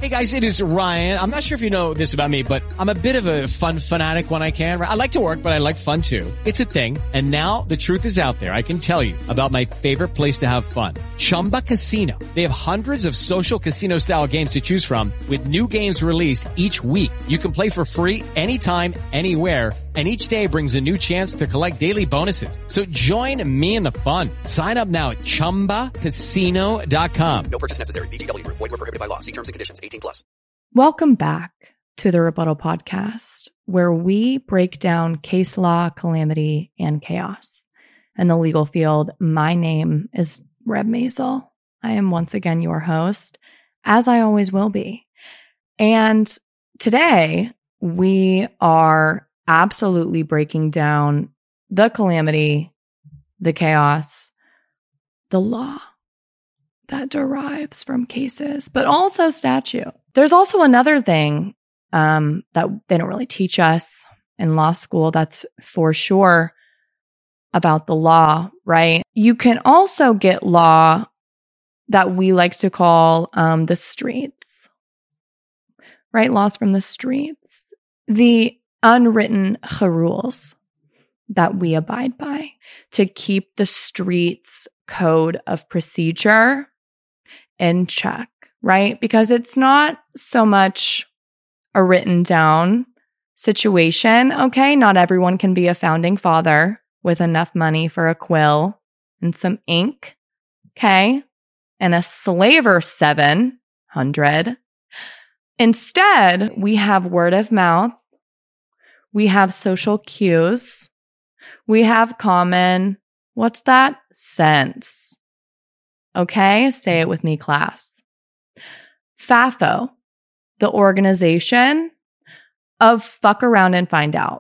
Hey guys, it is Ryan. I'm not sure if you know this about me, but I'm a bit of a fun fanatic when I can. I like to work, but I like fun too. It's a thing. And now the truth is out there. I can tell you about my favorite place to have fun. Chumba Casino. They have hundreds of social casino style games to choose from with new games released each week. You can play for free anytime, anywhere. And each day brings a new chance to collect daily bonuses. So join me in the fun. Sign up now at ChumbaCasino.com. No purchase necessary. VGW Group. Void where prohibited by law. See terms and conditions. 18+. Welcome back to the Rebuttal Podcast, where we break down case law, calamity, and chaos in the legal field. My name is Reb Maisel. I am once again your host, as I always will be. And today we are absolutely breaking down the calamity, the chaos, the law that derives from cases, but also statute. There's also another thing that they don't really teach us in law school, that's for sure, about the law, right? You can also get law that we like to call the streets, right? Laws from the streets. The unwritten rules that we abide by to keep the streets code of procedure in check, right? Because it's not so much a written down situation, okay? Not everyone can be a founding father with enough money for a quill and some ink, okay? And a slaver 700. Instead, we have word of mouth. We have social cues. We have common, what's that? Sense. Okay? Say it with me, class. FAFO, the organization of fuck around and find out.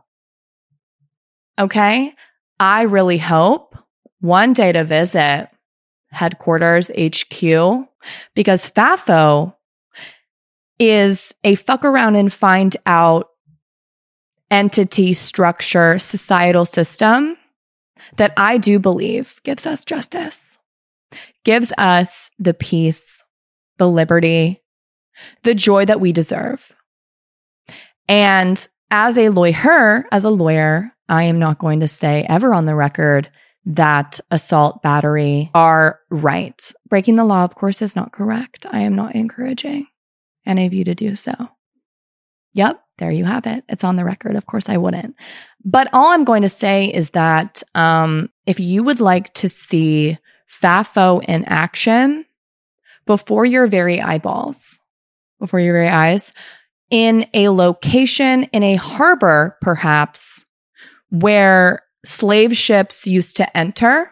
Okay? I really hope one day to visit headquarters, HQ, because FAFO is a fuck around and find out entity, structure, societal system that I do believe gives us justice, gives us the peace, the liberty, the joy that we deserve. And as a lawyer, I am not going to say ever on the record that assault, battery are right. Breaking the law, of course, is not correct. I am not encouraging any of you to do so. Yep, there you have it. It's on the record. Of course, I wouldn't. But all I'm going to say is that if you would like to see FAFO in action before your very eyeballs, before your very eyes, in a location, in a harbor, perhaps, where slave ships used to enter,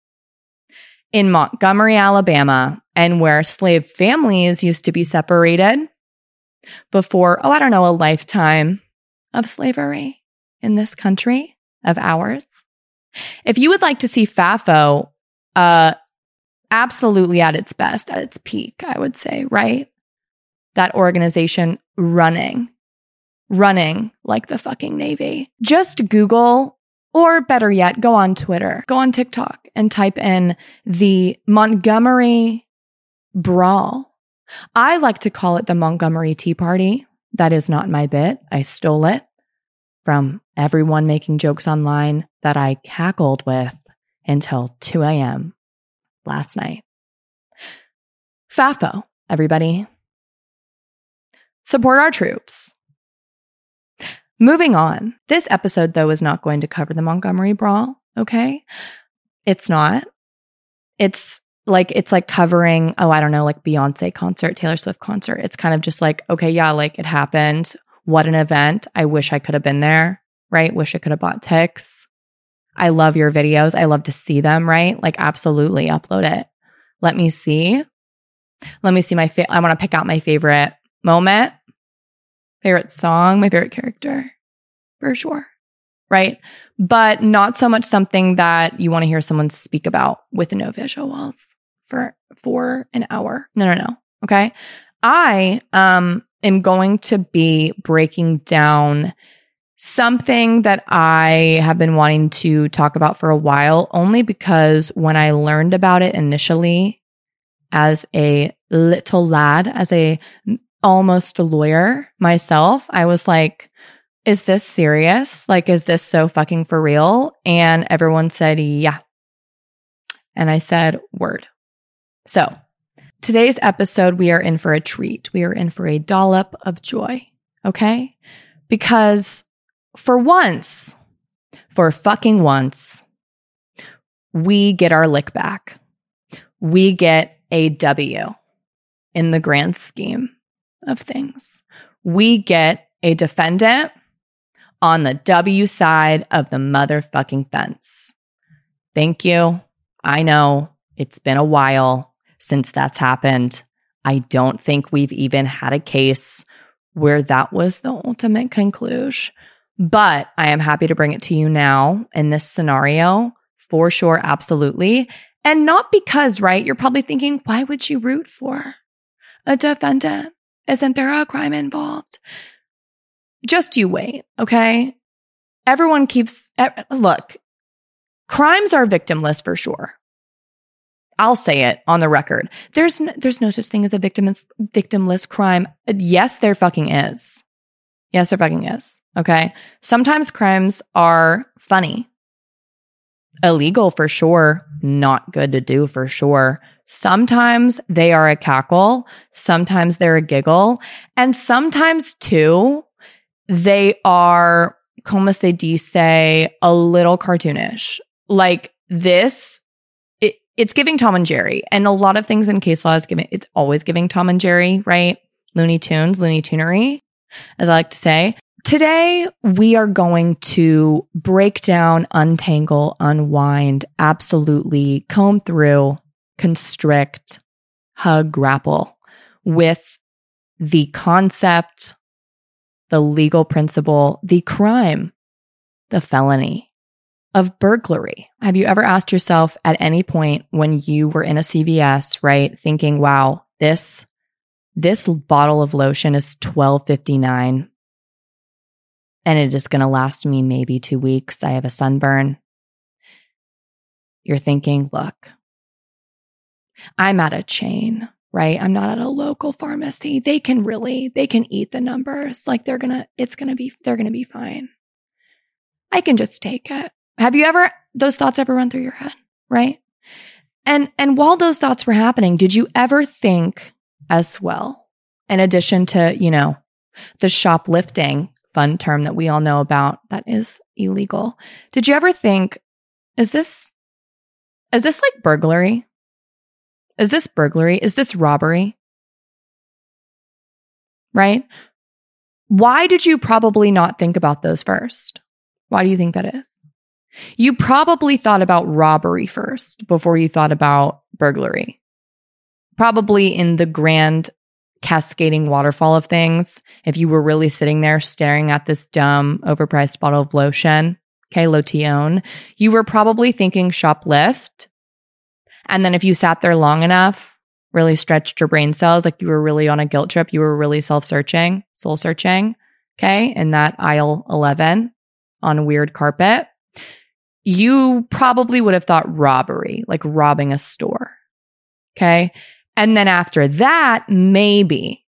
in Montgomery, Alabama, and where slave families used to be separated before, a lifetime of slavery in this country of ours. If you would like to see FAFO absolutely at its best, at its peak, I would say, right? That organization running like the fucking Navy. Just Google, or better yet, go on Twitter, go on TikTok, and type in the Montgomery Brawl. I like to call it the Montgomery Tea Party. That is not my bit. I stole it from everyone making jokes online that I cackled with until 2 a.m. last night. FAFO, everybody. Support our troops. Moving on. This episode, though, is not going to cover the Montgomery Brawl, okay? It's not. It's like covering, like Beyonce concert, Taylor Swift concert. It's kind of just like, okay, yeah, like it happened. What an event. I wish I could have been there, right? Wish I could have bought tickets. I love your videos. I love to see them, right? Like absolutely upload it. Let me see I want to pick out my favorite moment, favorite song, my favorite character, for sure, right? But not so much something that you want to hear someone speak about with no visuals for an hour. No. Okay. I am going to be breaking down something that I have been wanting to talk about for a while, only because when I learned about it initially as a little lad, as a almost a lawyer myself. I was like, is this serious? Like, is this so fucking for real? And everyone said, yeah. And I said, word. So today's episode, we are in for a treat. We are in for a dollop of joy. Okay? Because for fucking once, we get our lick back. We get a W in the grand scheme of things. We get a defendant on the W side of the motherfucking fence. Thank you. I know it's been a while since that's happened. I don't think we've even had a case where that was the ultimate conclusion. But I am happy to bring it to you now in this scenario. For sure, absolutely. And not because, right, you're probably thinking, why would you root for a defendant? Isn't there a crime involved? Just you wait, okay? Everyone look, crimes are victimless for sure. I'll say it on the record. There's no such thing as a victimless crime. Yes, there fucking is. Yes, there fucking is. Okay? Sometimes crimes are funny. Illegal for sure. Not good to do for sure. Sometimes they are a cackle. Sometimes they're a giggle. And sometimes too, they are, como se dice, a little cartoonish. Like this, it's giving Tom and Jerry. And a lot of things in case law it's always giving Tom and Jerry, right? Looney Tunes, Looney Tunery, as I like to say. Today, we are going to break down, untangle, unwind, absolutely comb through, constrict, hug, grapple with the concept, the legal principle, the crime, the felony of burglary. Have you ever asked yourself at any point when you were in a CVS, right, thinking, wow, this bottle of lotion is $12.59 and it is going to last me maybe 2 weeks. I have a sunburn. You're thinking, look, I'm at a chain, right? I'm not at a local pharmacy. They can eat the numbers. Like they're going to be fine. I can just take it. Have you those thoughts ever run through your head, right? And while those thoughts were happening, did you ever think as well, in addition to, the shoplifting fun term that we all know about that is illegal, did you ever think, is this like burglary? Is this burglary? Is this robbery? Right? Why did you probably not think about those first? Why do you think that is? You probably thought about robbery first before you thought about burglary. Probably in the grand cascading waterfall of things. If you were really sitting there staring at this dumb, overpriced bottle of lotion, okay, Lotion, you were probably thinking shoplift. And then if you sat there long enough, really stretched your brain cells, like you were really on a guilt trip, you were really soul searching, okay, in that aisle 11 on a weird carpet, you probably would have thought robbery, like robbing a store. Okay. And then after that, maybe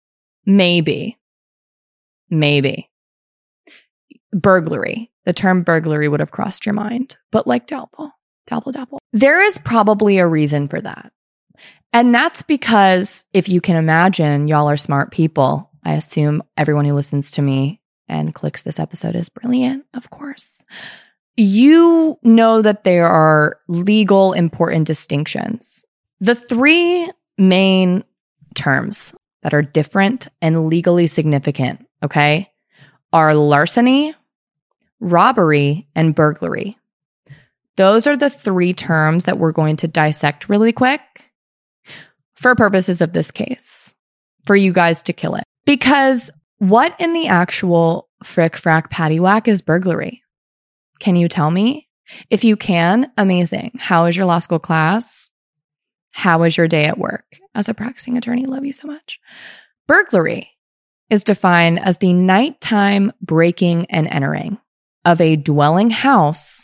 burglary. The term burglary would have crossed your mind, but like doubtful. There is probably a reason for that. And that's because if you can imagine, y'all are smart people. I assume everyone who listens to me and clicks this episode is brilliant, of course. You know that there are legal important distinctions. The three main terms that are different and legally significant, okay, are larceny, robbery, and burglary. Those are the three terms that we're going to dissect really quick for purposes of this case, for you guys to kill it. Because what in the actual frick, frack, paddywhack is burglary? Can you tell me? If you can, amazing. How was your law school class? How was your day at work? As a practicing attorney, love you so much. Burglary is defined as the nighttime breaking and entering of a dwelling house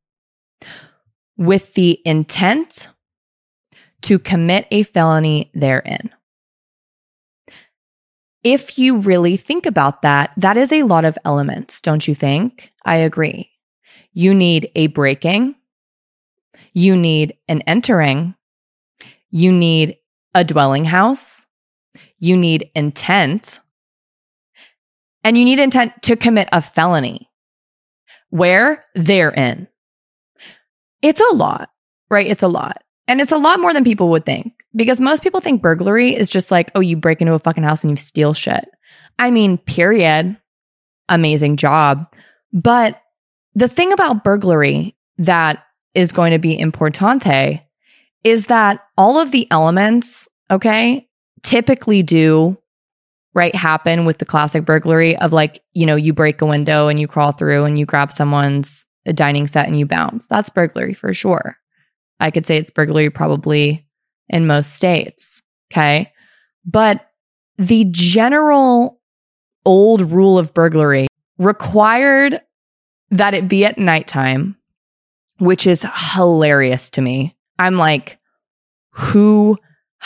with the intent to commit a felony therein. if you really think about that, that is a lot of elements, don't you think? I agree. You need a breaking, you need an entering, you need a dwelling house, you need intent, and you need intent to commit a felony. Where? Therein. It's a lot, right? It's a lot. And it's a lot more than people would think, because most people think burglary is just like, oh, you break into a fucking house and you steal shit. I mean, period. Amazing job. But the thing about burglary that is going to be importante is that all of the elements, okay, typically do, right, happen with the classic burglary of like, you know, you break a window and you crawl through and you grab someone's dining set and you bounce. That's burglary for sure. I could say it's burglary probably in most states, okay? But the general old rule of burglary required that it be at nighttime, which is hilarious to me. I'm like, whomst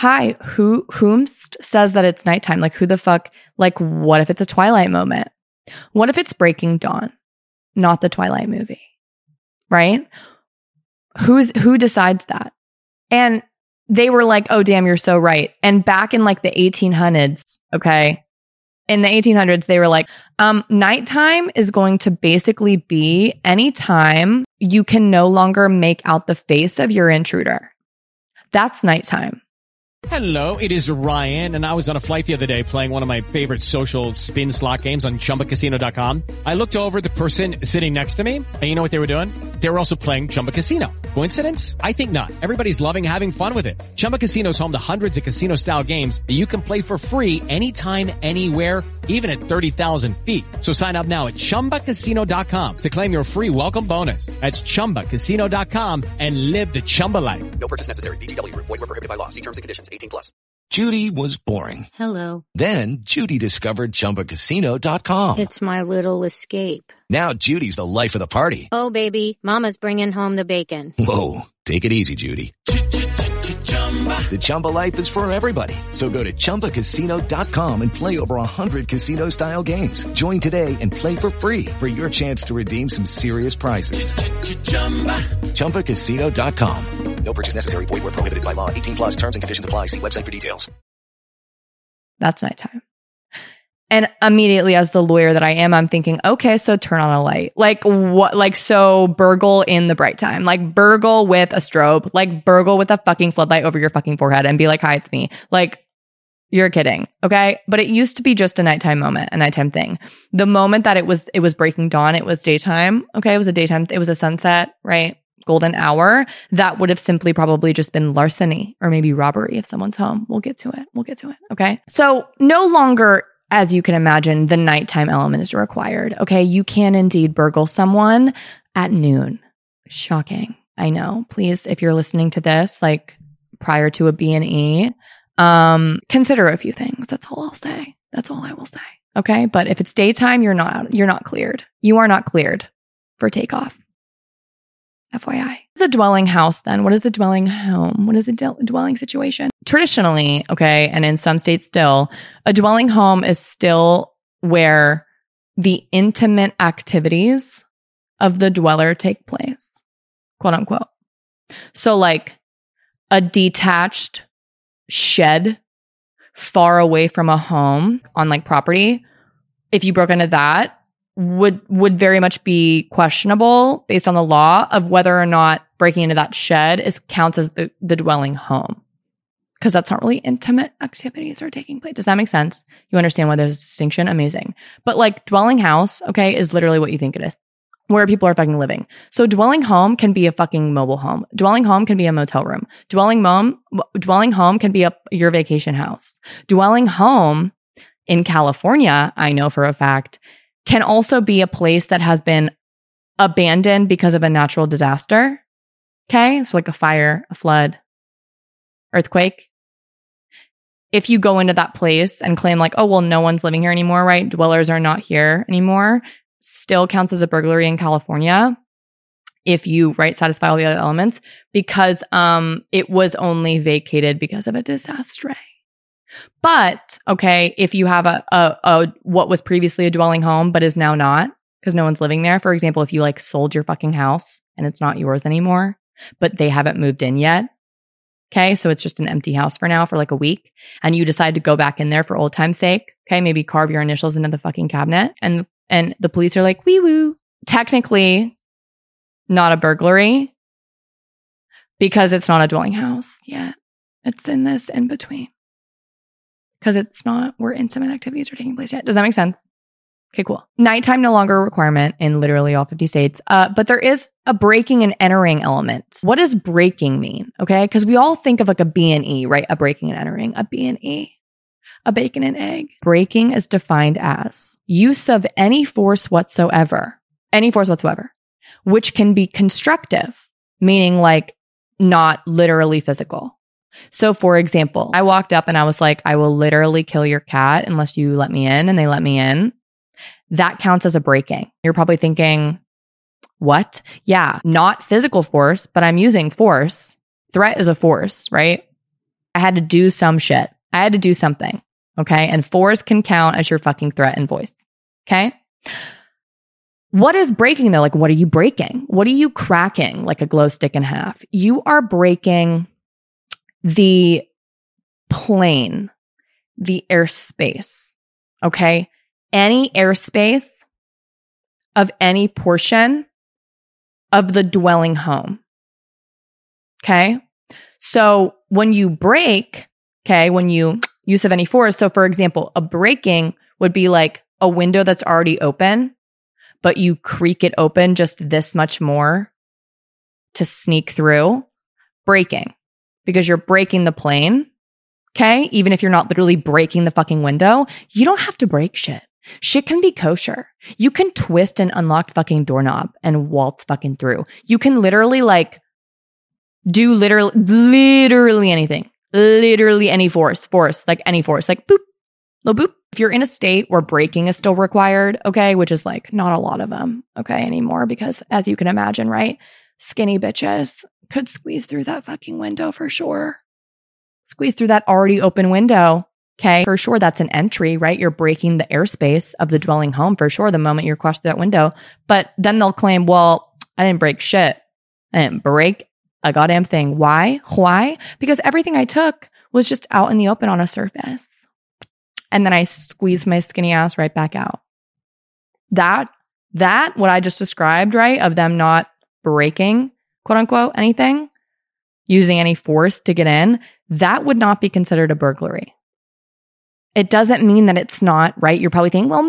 says that it's nighttime? Like, who the fuck? Like, what if it's a Twilight moment? What if it's Breaking Dawn, not the Twilight movie, right? Who decides that? And they were like, oh, damn, you're so right. And back in like the 1800s, okay, in the 1800s, they were like, nighttime is going to basically be any time you can no longer make out the face of your intruder. That's nighttime. Hello, it is Ryan, and I was on a flight the other day playing one of my favorite social spin slot games on ChumbaCasino.com. I looked over at the person sitting next to me, and you know what they were doing? They were also playing Chumba Casino. Coincidence? I think not. Everybody's loving having fun with it. Chumba Casino is home to hundreds of casino-style games that you can play for free anytime, anywhere, even at 30,000 feet. So sign up now at ChumbaCasino.com to claim your free welcome bonus. That's ChumbaCasino.com and live the Chumba life. No purchase necessary. VGW Group. Void where prohibited by law. See terms and conditions. 18+. Judy was boring. Hello. Then Judy discovered ChumbaCasino.com. It's my little escape. Now Judy's the life of the party. Oh, baby, mama's bringing home the bacon. Whoa, take it easy, Judy. The Chumba life is for everybody. So go to ChumbaCasino.com and play over 100 casino-style games. Join today and play for free for your chance to redeem some serious prizes. ChumbaCasino.com. No purchase necessary. Void where prohibited by law. 18+. Terms and conditions apply. See website for details. That's nighttime. And immediately, as the lawyer that I am, I'm thinking, okay, so turn on a light. Like what? Like, so burgle in the bright time. Like burgle with a strobe. Like burgle with a fucking floodlight over your fucking forehead and be like, hi, it's me. Like, you're kidding. Okay. But it used to be just a nighttime moment, a nighttime thing. The moment that it was breaking dawn, it was daytime. Okay. It was a daytime. It was a sunset, right? Golden hour. That would have simply probably just been larceny or maybe robbery if someone's home. We'll get to it. Okay. So no longer, as you can imagine, the nighttime element is required. Okay. You can indeed burgle someone at noon. Shocking. I know. Please, if you're listening to this, like prior to a B&E, consider a few things. That's all I'll say. That's all I will say. Okay. But if it's daytime, you're not cleared. You are not cleared for takeoff. FYI. What is a dwelling house then? What is a dwelling home? What is a dwelling situation? Traditionally, okay, and in some states still, a dwelling home is still where the intimate activities of the dweller take place, quote unquote. So like a detached shed far away from a home on like property, if you broke into that, would very much be questionable based on the law of whether or not breaking into that shed counts as the dwelling home. Because that's not really intimate activities are taking place. Does that make sense? You understand why there's a distinction? Amazing. But like dwelling house, okay, is literally what you think it is. Where people are fucking living. So dwelling home can be a fucking mobile home. Dwelling home can be a motel room. Dwelling home can be your vacation house. Dwelling home in California, I know for a fact, can also be a place that has been abandoned because of a natural disaster. Okay? So like a fire, a flood, earthquake. If you go into that place and claim like, oh, well, no one's living here anymore, right? Dwellers are not here anymore. Still counts as a burglary in California if you, right, satisfy all the other elements because it was only vacated because of a disaster. But, okay, if you have a what was previously a dwelling home but is now not because no one's living there. For example, if you like sold your fucking house and it's not yours anymore, but they haven't moved in yet. Okay, so it's just an empty house for now for like a week, and you decide to go back in there for old time's sake. Okay, maybe carve your initials into the fucking cabinet, and the police are like, wee woo. Technically, not a burglary because it's not a dwelling house yet. It's in this in between because it's not where intimate activities are taking place yet. Does that make sense? Okay, cool. Nighttime no longer a requirement in literally all 50 states, but there is a breaking and entering element. What does breaking mean? Okay, because we all think of like a B&E, right? A breaking and entering, a B&E, a bacon and egg. Breaking is defined as use of any force whatsoever, which can be constructive, meaning like not literally physical. So for example, I walked up and I was like, I will literally kill your cat unless you let me in, and they let me in. That counts as a breaking. You're probably thinking, what? Yeah, not physical force, but I'm using force. Threat is a force, right? I had to do some shit. I had to do something, okay? And force can count as your fucking threat and voice, okay? What is breaking though? Like, what are you breaking? What are you cracking like a glow stick in half? You are breaking the plane, the airspace, okay? Any airspace of any portion of the dwelling home. Okay. So when you break, okay, when you use of any force. So for example, a breaking would be like a window that's already open, but you creak it open just this much more to sneak through. Breaking, because you're breaking the plane. Okay. Even if you're not literally breaking the fucking window, you don't have to break shit. Shit can be kosher. You can twist an unlocked fucking doorknob and waltz fucking through. You can literally like do literally anything. Literally any force, like any force, like boop, little boop. If you're in a state where breaking is still required, okay, which is like not a lot of them, okay, anymore, because as you can imagine, right, skinny bitches could squeeze through that fucking window for sure. Squeeze through that already open window. Okay, for sure, that's an entry, right? You're breaking the airspace of the dwelling home for sure the moment you cross through that window. But then they'll claim, well, I didn't break shit. I didn't break a goddamn thing. Why? Because everything I took was just out in the open on a surface. And then I squeezed my skinny ass right back out. That what I just described, right, of them not breaking, quote unquote, anything, using any force to get in, that would not be considered a burglary. It doesn't mean that it's not, right? You're probably thinking, well,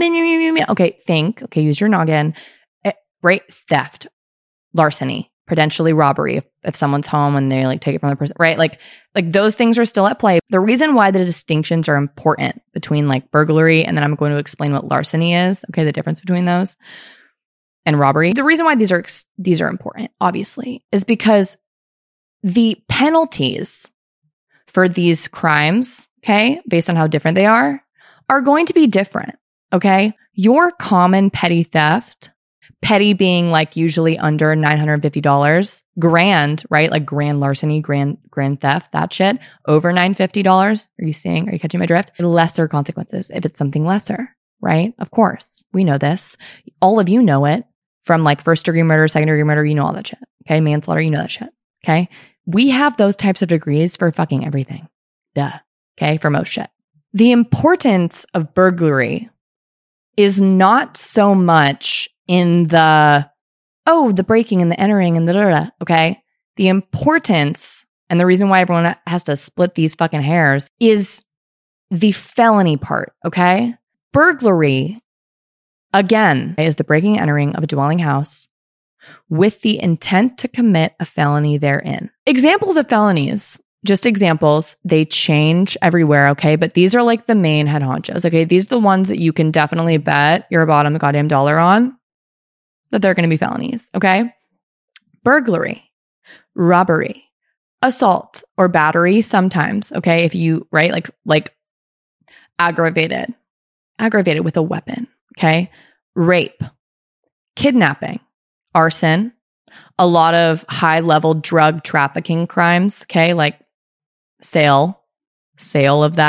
okay, use your noggin. Right? Theft, larceny, potentially robbery if someone's home and they like take it from the person, right? Like those things are still at play. The reason why the distinctions are important between like burglary, and then I'm going to explain what larceny is, okay, the difference between those, and robbery. The reason why these are important, obviously, is because the penalties for these crimes, okay, based on how different they are going to be different, okay? Your common petty theft, petty being like usually under $950, grand, right? Like grand larceny, grand theft, that shit, over $950. Are you catching my drift? Lesser consequences if it's something lesser, right? Of course, we know this. All of you know it from like first degree murder, second degree murder, you know all that shit, okay? Manslaughter, you know that shit, okay? We have those types of degrees for fucking everything. Duh. Okay, for most shit. The importance of burglary is not so much in the breaking and the entering and the okay? The importance and the reason why everyone has to split these fucking hairs is the felony part, okay? Burglary, again, is the breaking and entering of a dwelling house with the intent to commit a felony therein. Examples of felonies, just examples, they change everywhere, okay? But these are like the main head honchos, okay? These are the ones that you can definitely bet your bottom goddamn dollar on that they're going to be felonies, okay? Burglary, robbery, assault or battery sometimes, okay? If you, right, like aggravated with a weapon, okay? Rape, kidnapping, arson, a lot of high-level drug trafficking crimes, okay? Like sale of that,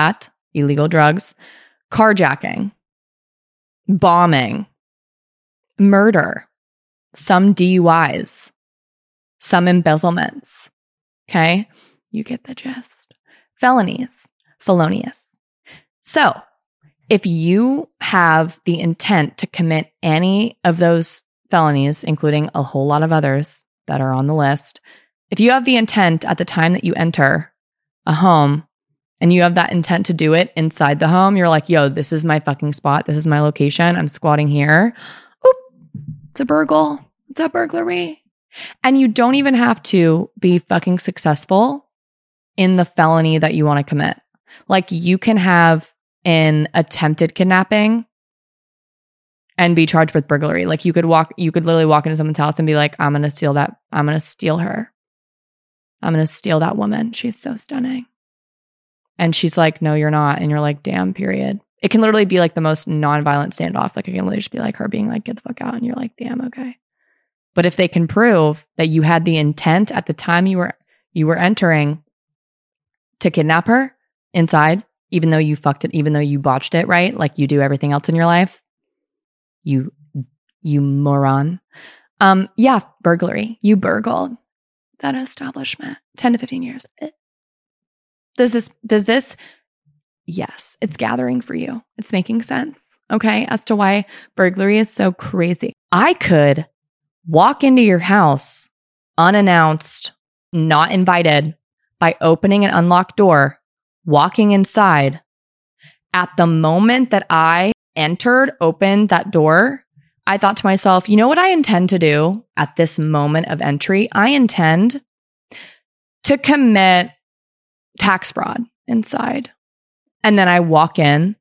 illegal drugs, carjacking, bombing, murder, some DUIs, some embezzlements. Okay? You get the gist. Felonies, felonious. So, if you have the intent to commit any of those felonies, including a whole lot of others that are on the list, if you have the intent at the time that you enter a home and you have that intent to do it inside the home, you're like, yo, this is my fucking spot. This is my location. I'm squatting here. Oop, it's a burgle. It's a burglary. And you don't even have to be fucking successful in the felony that you want to commit. Like you can have an attempted kidnapping and be charged with burglary. Like you could literally walk into someone's house and be like, I'm going to steal her. I'm going to steal that woman. She's so stunning. And she's like, no, you're not. And you're like, damn, period. It can literally be like the most nonviolent standoff. Like it can literally just be like her being like, get the fuck out. And you're like, damn, okay. But if they can prove that you had the intent at the time you were entering to kidnap her inside, even though you fucked it, even though you botched it, right? Like you do everything else in your life. You moron. Yeah, burglary. You burgled that establishment. 10 to 15 years. Does this? Yes, it's gathering for you. It's making sense, okay, as to why burglary is so crazy. I could walk into your house unannounced, not invited, by opening an unlocked door, walking inside. At the moment that I opened that door, I thought to myself, you know what I intend to do at this moment of entry? I intend to commit tax fraud inside. And then I walk in,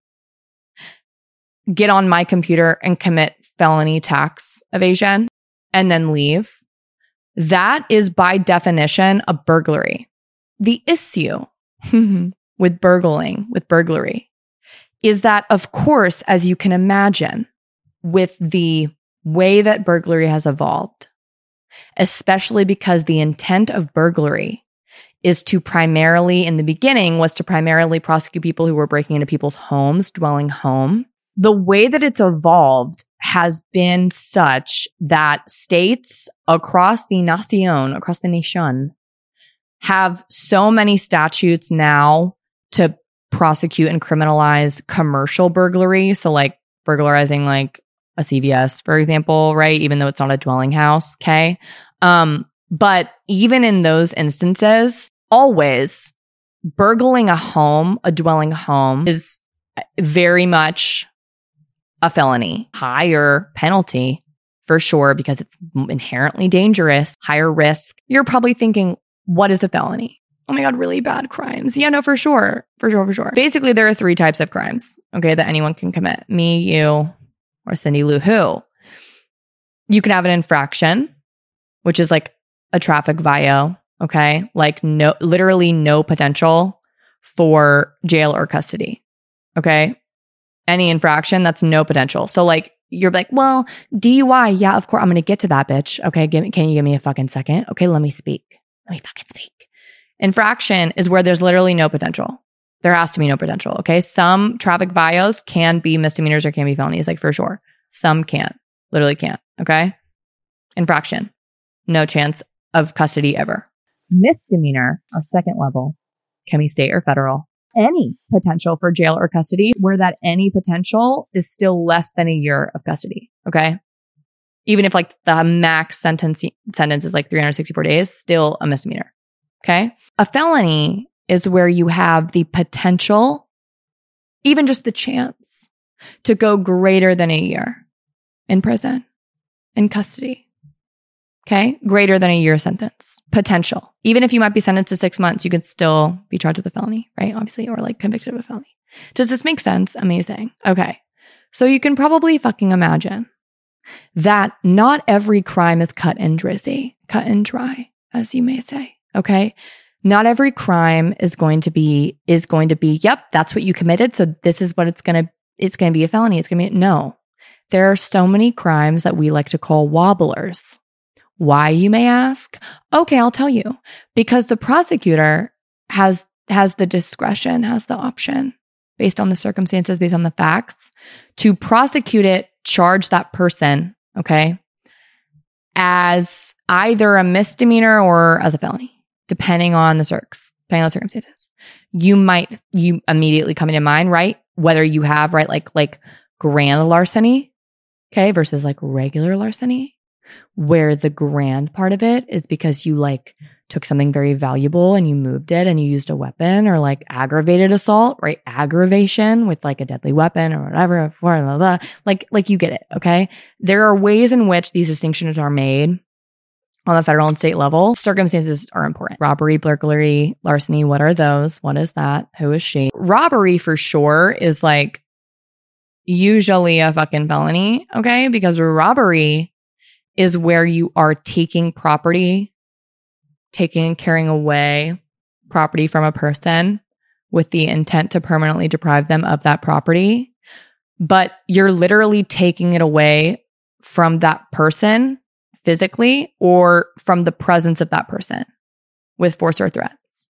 get on my computer and commit felony tax evasion and then leave. That is by definition a burglary. The issue with burglary, is that, of course, as you can imagine, with the way that burglary has evolved, especially because the intent of burglary is to primarily, in the beginning, was to primarily prosecute people who were breaking into people's homes, dwelling home. The way that it's evolved has been such that states across the nation, have so many statutes now to prosecute and criminalize commercial burglary. So like burglarizing like a CVS, for example, right? Even though it's not a dwelling house, okay? But even in those instances, always burgling a dwelling home is very much a felony. Higher penalty for sure, because it's inherently dangerous, higher risk. You're probably thinking, what is a felony? Oh my God, really bad crimes. Yeah, no, for sure. Basically, there are 3 types of crimes, okay, that anyone can commit. Me, you, or Cindy Lou Who. You can have an infraction, which is like a traffic vio, okay? Like literally no potential for jail or custody, okay? Any infraction, that's no potential. So like, you're like, well, DUI, yeah, of course, I'm going to get to that, bitch. Okay, can you give me a fucking second? Okay, let me speak. Infraction is where there's literally no potential. There has to be no potential, okay? Some traffic vios can be misdemeanors or can be felonies, like for sure. Some can't, literally can't, okay? Infraction, no chance of custody ever. Misdemeanor, or second level, can be state or federal. Any potential for jail or custody, where that any potential is still less than a year of custody, okay? Even if like the max sentence is like 364 days, still a misdemeanor, okay? A felony is where you have the potential, even just the chance, to go greater than a year in prison, in custody, okay? Greater than a year sentence. Potential. Even if you might be sentenced to 6 months, you could still be charged with a felony, right? Obviously, or like convicted of a felony. Does this make sense? Amazing. Okay. So you can probably fucking imagine that not every crime is cut and dry, as you may say, okay? Not every crime is going to be, yep, that's what you committed, so this is what it's going to be a felony. No. There are so many crimes that we like to call wobblers. Why, you may ask? Okay, I'll tell you. Because the prosecutor has the discretion, has the option based on the circumstances, based on the facts, to prosecute it, charge that person, okay, as either a misdemeanor or as a felony, depending on the circumstances. You immediately come into mind, right? Whether you have, right, like grand larceny, okay, versus like regular larceny, where the grand part of it is because you like took something very valuable and you moved it and you used a weapon, or like aggravated assault, right? Aggravation with like a deadly weapon or whatever, blah, blah, blah. Like you get it, okay? There are ways in which these distinctions are made on the federal and state level. Circumstances are important. Robbery, burglary, larceny, what are those? What is that? Who is she? Robbery for sure is like usually a fucking felony, okay? Because robbery is where you are taking property, taking and carrying away property from a person with the intent to permanently deprive them of that property. But you're literally taking it away from that person physically or from the presence of that person with force or threats.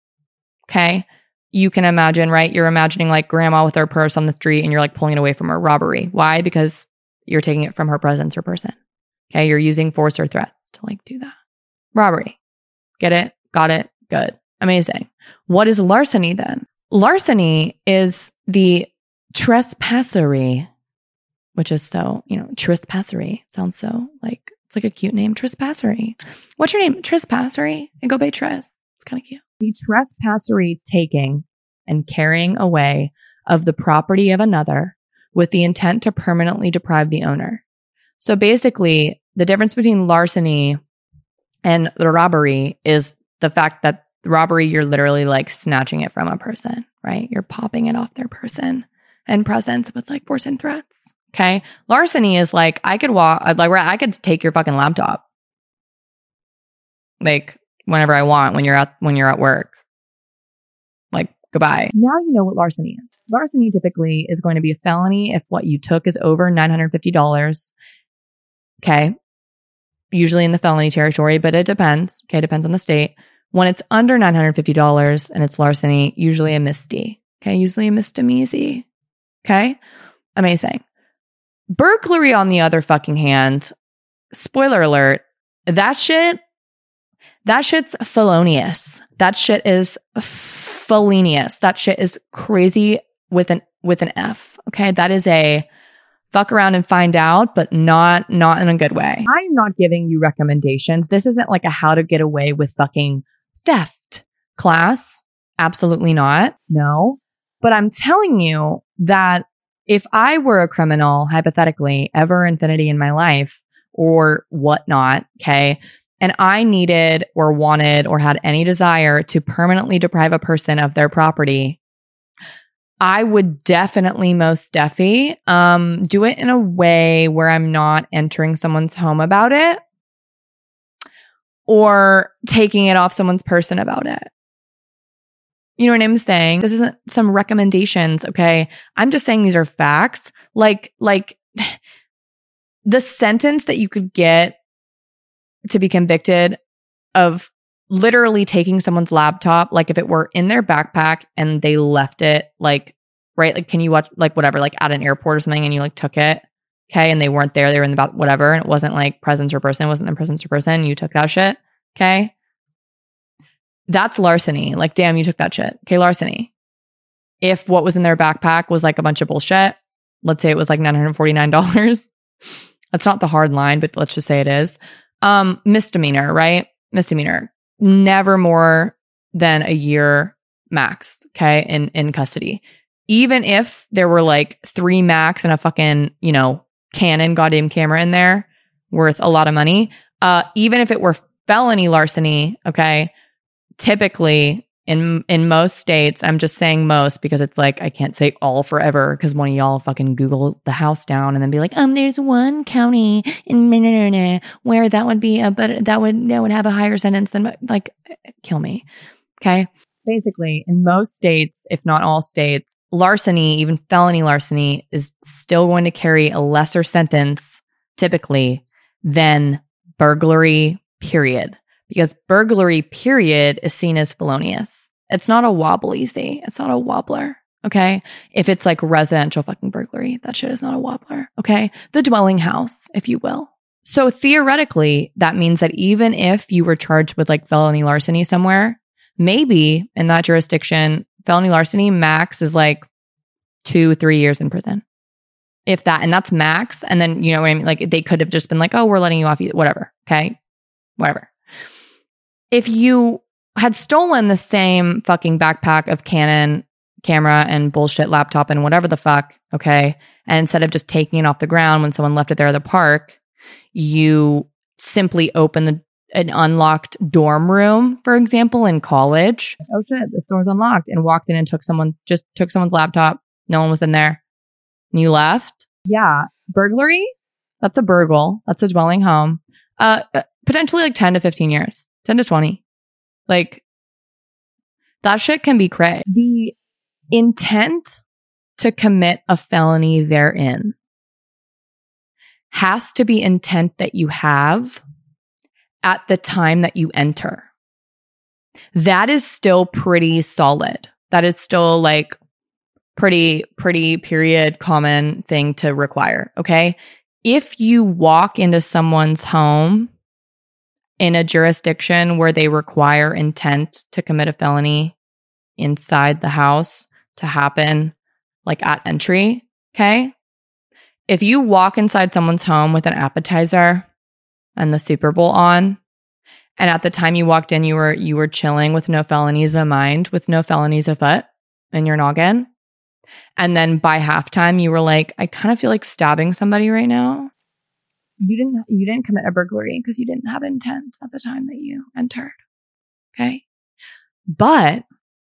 Okay? You can imagine, right? You're imagining like grandma with her purse on the street and you're like pulling it away from her. Robbery. Why? Because you're taking it from her presence or person. Okay? You're using force or threats to like do that. Robbery. Get it? Got it? Good. Amazing. What is larceny then? Larceny is the trespassery, which is so, trespassery sounds so like, it's like a cute name, trespassery. What's your name? Trespassery. I go by Tres. It's kind of cute. The trespassery taking and carrying away of the property of another with the intent to permanently deprive the owner. So basically, the difference between larceny and the robbery is the fact that robbery, you're literally like snatching it from a person, right? You're popping it off their person and presence with like force and threats. Okay. Larceny is like, I could take your fucking laptop. Like whenever I want, when you're at work. Like, goodbye. Now you know what larceny is. Larceny typically is going to be a felony if what you took is over $950. Okay. Usually in the felony territory, but it depends. Okay, depends on the state. When it's under $950 and it's larceny, usually a misdemeanor. Okay, usually a misdemeanor. Okay, amazing. Burglary, on the other fucking hand, spoiler alert, that shit's felonious. That shit is felonious. That shit is crazy with an F. Okay, that is a fuck around and find out, but not in a good way. I'm not giving you recommendations. This isn't like a how to get away with fucking theft class. Absolutely not. No. But I'm telling you that if I were a criminal, hypothetically, ever infinity in my life or whatnot, okay, and I needed or wanted or had any desire to permanently deprive a person of their property, I would definitely most do it in a way where I'm not entering someone's home about it or taking it off someone's person about it. You know what I'm saying? This isn't some recommendations, okay? I'm just saying these are facts. Like the sentence that you could get to be convicted of literally taking someone's laptop, like if it were in their backpack and they left it like, right? Like, can you watch like whatever, like at an airport or something and you like took it, okay? And they weren't there, they were in the whatever. And it wasn't like presence or person, it wasn't in presence or person. You took that shit, okay? That's larceny. Like, damn, you took that shit. Okay, larceny. If what was in their backpack was like a bunch of bullshit, let's say it was like $949. That's not the hard line, but let's just say it is. Misdemeanor, right? Misdemeanor. Never more than a year max, okay, in custody. Even if there were like 3 max and a fucking, Canon goddamn camera in there worth a lot of money. Even if it were felony larceny, okay, typically in most states, I'm just saying most because it's like, I can't say all forever because one of y'all fucking Google the house down and then be like, there's one county in where that would be but that would have a higher sentence than, like, kill me. Okay. Basically, in most states, if not all states, larceny, even felony larceny, is still going to carry a lesser sentence typically than burglary, period. Because burglary, period, is seen as felonious. It's not a wobbly, see? It's not a wobbler, Okay. If it's like residential fucking burglary, that shit is not a wobbler. Okay. The dwelling house, if you will. So theoretically, that means that even if you were charged with like felony larceny somewhere, maybe in that jurisdiction, felony larceny max is like 2-3 years in prison. If that, and that's max. And then, you know what I mean? Like they could have just been like, oh, we're letting you off, whatever. Okay. Whatever. If you had stolen the same fucking backpack of Canon camera and bullshit laptop and whatever the fuck, okay, and instead of just taking it off the ground when someone left it there at the park, you simply open an unlocked dorm room, for example, in college. Oh shit, this door's unlocked, and walked in and took someone's laptop. No one was in there. And you left. Yeah. Burglary? That's a burgle. That's a dwelling home. Potentially like 10 to 15 years. 10 to 20. Like, that shit can be cray. The intent to commit a felony therein has to be intent that you have at the time that you enter. That is still pretty solid. That is still like pretty period common thing to require. Okay. If you walk into someone's home in a jurisdiction where they require intent to commit a felony inside the house to happen like at entry, okay? If you walk inside someone's home with an appetizer and the Super Bowl on, and at the time you walked in, you were chilling with no felonies in mind, with no felonies afoot in your noggin, and then by halftime you were like, I kind of feel like stabbing somebody right now. You didn't commit a burglary because you didn't have intent at the time that you entered. Okay? But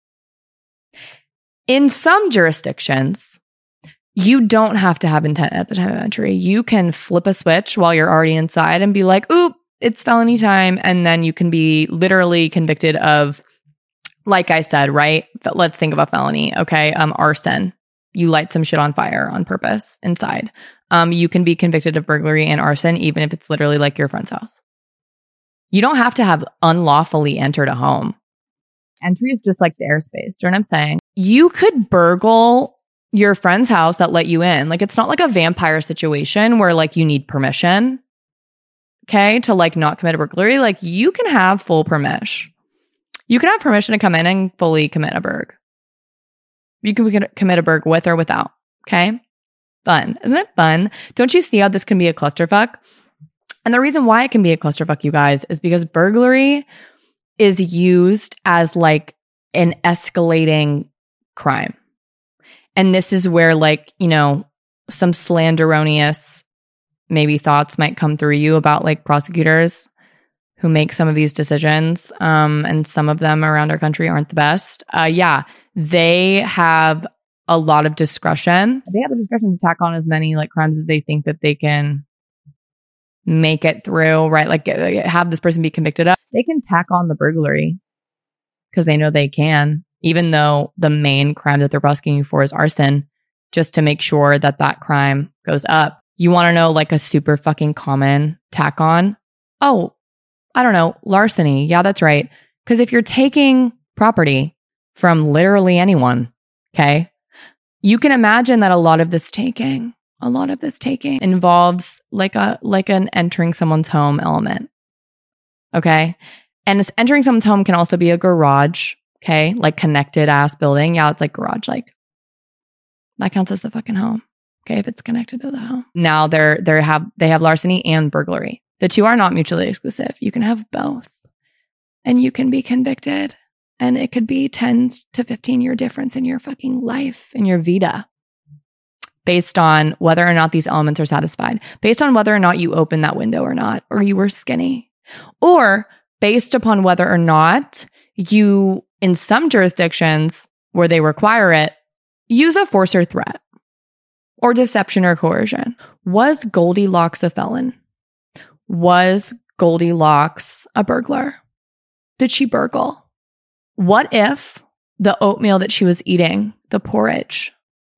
in some jurisdictions, you don't have to have intent at the time of entry. You can flip a switch while you're already inside and be like, oop, it's felony time. And then you can be literally convicted of, like I said, right? Let's think of a felony. Okay. Arson. You light some shit on fire on purpose inside. You can be convicted of burglary and arson, even if it's literally like your friend's house. You don't have to have unlawfully entered a home. Entry is just like the airspace. Do you know what I'm saying? You could burgle your friend's house that let you in. Like, it's not like a vampire situation where like you need permission, okay, to like not commit a burglary. Like, you can have full permission. You can have permission to come in and fully commit a burg. You can commit a burg with or without, okay? Fun. Isn't it fun? Don't you see how this can be a clusterfuck? And the reason why it can be a clusterfuck, you guys, is because burglary is used as like an escalating crime. And this is where, like, you know, some slanderonious maybe thoughts might come through you about like prosecutors who make some of these decisions. And some of them around our country aren't the best. Yeah, they have a lot of discretion. They have the discretion to tack on as many like crimes as they think that they can make it through, right? Like have this person be convicted of. They can tack on the burglary because they know they can, even though the main crime that they're prosecuting you for is arson, just to make sure that that crime goes up. You want to know like a super fucking common tack on? Oh, I don't know, larceny. Yeah, that's right. Because if you're taking property from literally anyone, okay, you can imagine that a lot of this taking involves like an entering someone's home element. Okay. And this entering someone's home can also be a garage. Okay. Like connected ass building. Yeah, it's like garage. Like that counts as the fucking home. Okay. If it's connected to the home. Now they have larceny and burglary. The two are not mutually exclusive. You can have both and you can be convicted, and it could be 10 to 15 year difference in your fucking life, in your vita, based on whether or not these elements are satisfied, based on whether or not you opened that window or not, or you were skinny, or based upon whether or not you, in some jurisdictions where they require it, use a force or threat or deception or coercion. Was Goldilocks a felon? Was Goldilocks a burglar? Did she burgle? What if the oatmeal that she was eating, the porridge,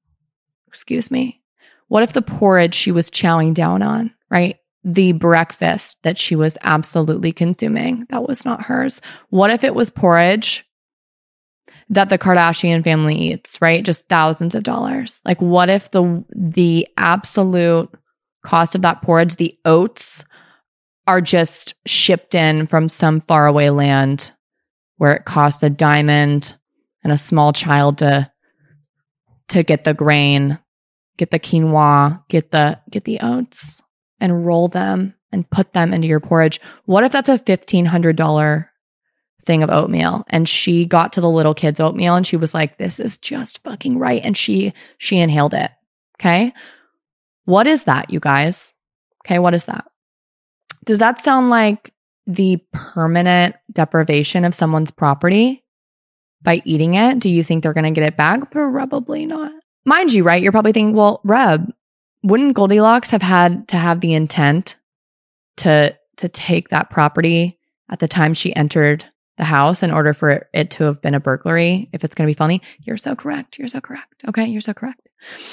what if the porridge she was chowing down on, right? The breakfast that she was absolutely consuming, that was not hers. What if it was porridge that the Kardashian family eats, right? Just thousands of dollars. Like, what if the absolute cost of that porridge, the oats, are just shipped in from some faraway land where it costs a diamond and a small child to get the grain, get the quinoa, get the oats, and roll them and put them into your porridge? What if that's a $1,500 thing of oatmeal, and she got to the little kids' oatmeal and she was like, this is just fucking right, and she inhaled it? Okay, what is that, you guys? Okay, what is that? Does that sound like the permanent deprivation of someone's property by eating it? Do you think they're going to get it back? Probably not. Mind you, right? You're probably thinking, well, Reb, wouldn't Goldilocks have had to have the intent to take that property at the time she entered the house in order for it to have been a burglary, if it's going to be funny? You're so correct. You're so correct. Okay, you're so correct.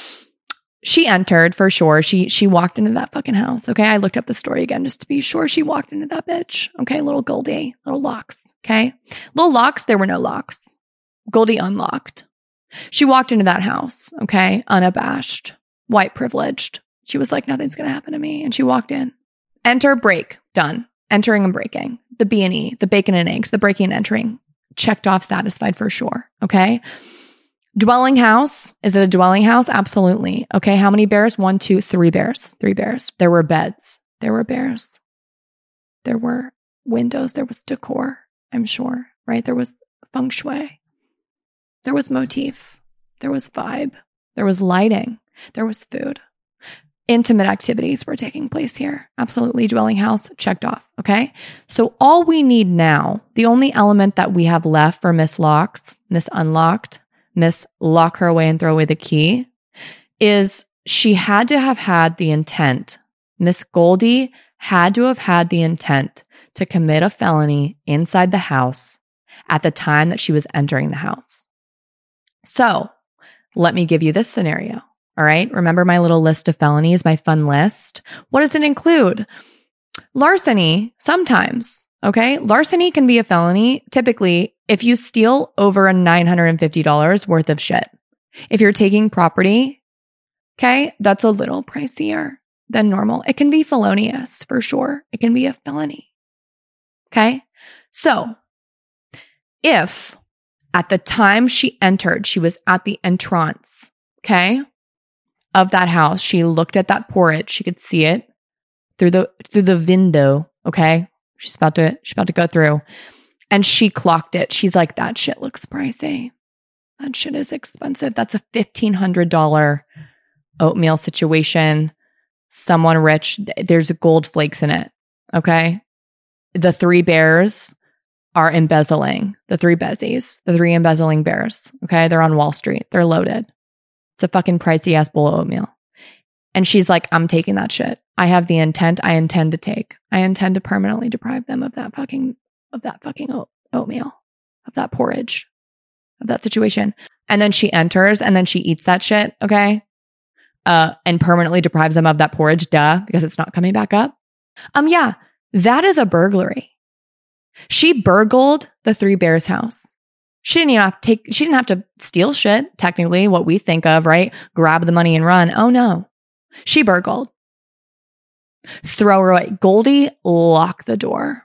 She entered for sure. She walked into that fucking house. Okay, I looked up the story again just to be sure. She walked into that bitch. Okay, little Goldie, little locks. Okay, little locks. There were no locks. Goldie unlocked. She walked into that house. Okay, unabashed, white privileged. She was like, nothing's going to happen to me. And she walked in. Enter, break, done. Entering and breaking. The B&E, the bacon and eggs, the breaking and entering. Checked off, satisfied for sure. Okay. Dwelling house. Is it a dwelling house? Absolutely. Okay. How many bears? 1, 2, 3 bears. 3 bears. There were beds. There were bears. There were windows. There was decor, I'm sure, right? There was feng shui. There was motif. There was vibe. There was lighting. There was food. Intimate activities were taking place here. Absolutely. Dwelling house, checked off. Okay. So all we need now, the only element that we have left for Miss Locks, Miss Unlocked, Miss Lock her away and throw away the key, is she had to have had the intent. Miss Goldie had to have had the intent to commit a felony inside the house at the time that she was entering the house. So let me give you this scenario. All right. Remember my little list of felonies, my fun list? What does it include? Larceny, sometimes. Okay. Larceny can be a felony, typically, if you steal over $950 worth of shit. If you're taking property, okay, that's a little pricier than normal. It can be felonious for sure. It can be a felony. Okay. So if at the time she entered, she was at the entrance, okay, of that house, she looked at that porridge, she could see it through the window, okay? She's about to go through, and she clocked it. She's like, that shit looks pricey. That shit is expensive. That's a $1,500 oatmeal situation. Someone rich, there's gold flakes in it, okay? The 3 bears are embezzling. The 3 bezies, the 3 embezzling bears, okay? They're on Wall Street. They're loaded. It's a fucking pricey ass bowl of oatmeal. And she's like, I'm taking that shit. I have the intent. I intend to permanently deprive them of that fucking oatmeal, of that porridge, of that situation. And then she enters and then she eats that shit, okay? And permanently deprives them of that porridge, because it's not coming back up. Yeah, that is a burglary. She burgled the 3 bears house. She didn't have to steal shit, technically, what we think of, right? Grab the money and run. Oh no. She burgled. Throw her away. Goldie locked the door.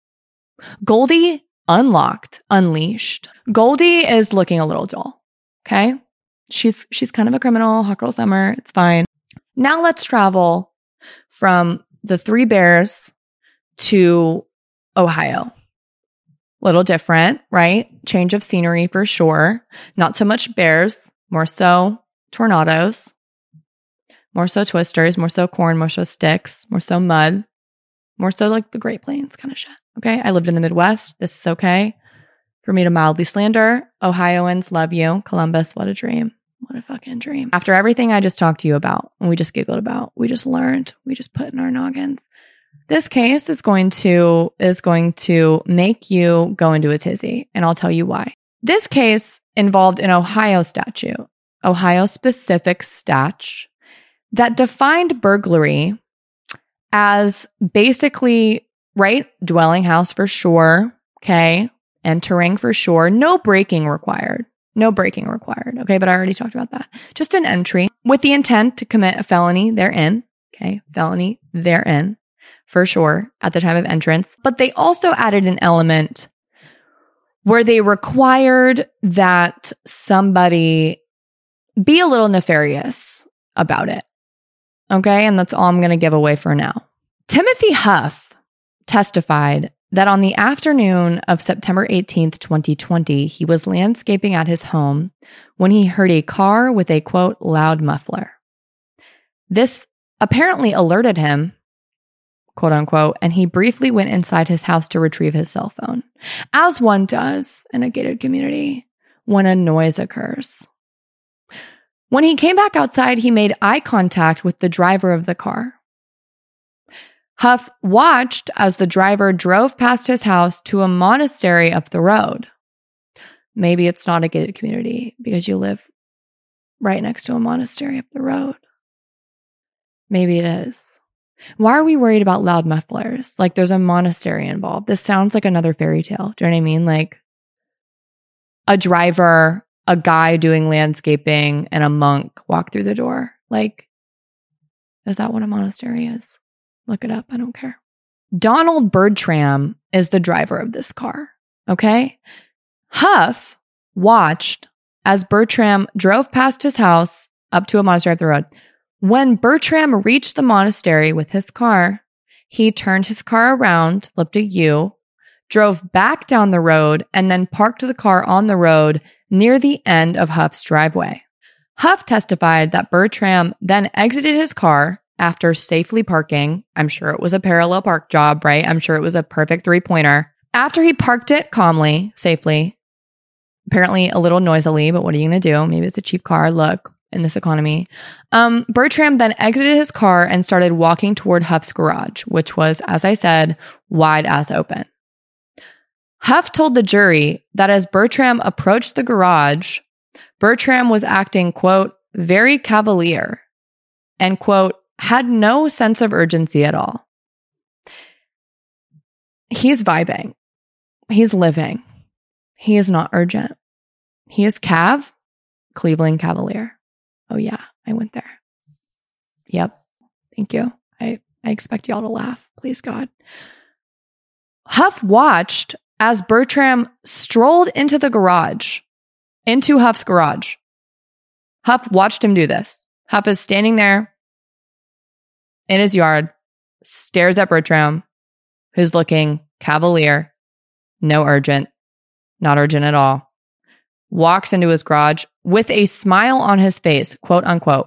Goldie unlocked, unleashed. Goldie is looking a little dull. Okay? She's kind of a criminal, hot girl summer. It's fine. Now let's travel from the 3 bears to Ohio. Little different, right? Change of scenery for sure. Not so much bears, more so tornadoes, more so twisters, more so corn, more so sticks, more so mud, more so like the Great Plains kind of shit. Okay. I lived in the Midwest. This is okay for me to mildly slander. Ohioans, love you. Columbus, what a dream. What a fucking dream. After everything I just talked to you about, and we just giggled about, we just learned, we just put in our noggins. This case is going to make you go into a tizzy, and I'll tell you why. This case involved an Ohio statute, Ohio specific statute, that defined burglary as basically, right, dwelling house for sure, okay, entering for sure. No braking required. No braking required. Okay, but I already talked about that. Just an entry with the intent to commit a felony therein. Okay, felony therein for sure at the time of entrance. But they also added an element where they required that somebody be a little nefarious about it. Okay, and that's all I'm going to give away for now. Timothy Huff testified that on the afternoon of September 18th, 2020, he was landscaping at his home when he heard a car with a, quote, loud muffler. This apparently alerted him, quote unquote, and he briefly went inside his house to retrieve his cell phone, as one does in a gated community when a noise occurs. When he came back outside, he made eye contact with the driver of the car. Huff watched as the driver drove past his house to a monastery up the road. Maybe it's not a gated community because you live right next to a monastery up the road. Maybe it is. Why are we worried about loud mufflers? Like there's a monastery involved. This sounds like another fairy tale. Do you know what I mean? Like a driver, a guy doing landscaping, and a monk walk through the door. Like, is that what a monastery is? Look it up. I don't care. Donald Bertram is the driver of this car. Okay? Huff watched as Bertram drove past his house up to a monastery up the road. When Bertram reached the monastery with his car, he turned his car around, flipped a U, drove back down the road, and then parked the car on the road near the end of Huff's driveway. Huff testified that Bertram then exited his car after safely parking. I'm sure it was a parallel park job, right? I'm sure it was a perfect three-pointer. After he parked it calmly, safely, apparently a little noisily, but what are you going to do? Maybe it's a cheap car. Look, in this economy. Bertram then exited his car and started walking toward Huff's garage, which was, as I said, wide ass open. Huff told the jury that as Bertram approached the garage, Bertram was acting, quote, very cavalier and, quote, had no sense of urgency at all. He's vibing. He's living. He is not urgent. He is Cleveland Cavalier. Oh yeah, I went there. Yep. Thank you. I expect y'all to laugh. Please God. Huff watched as Bertram strolled into the garage, into Huff's garage. Huff watched him do this. Huff is standing there in his yard, stares at Bertram, who's looking cavalier, no urgent, not urgent at all, walks into his garage with a smile on his face, quote unquote.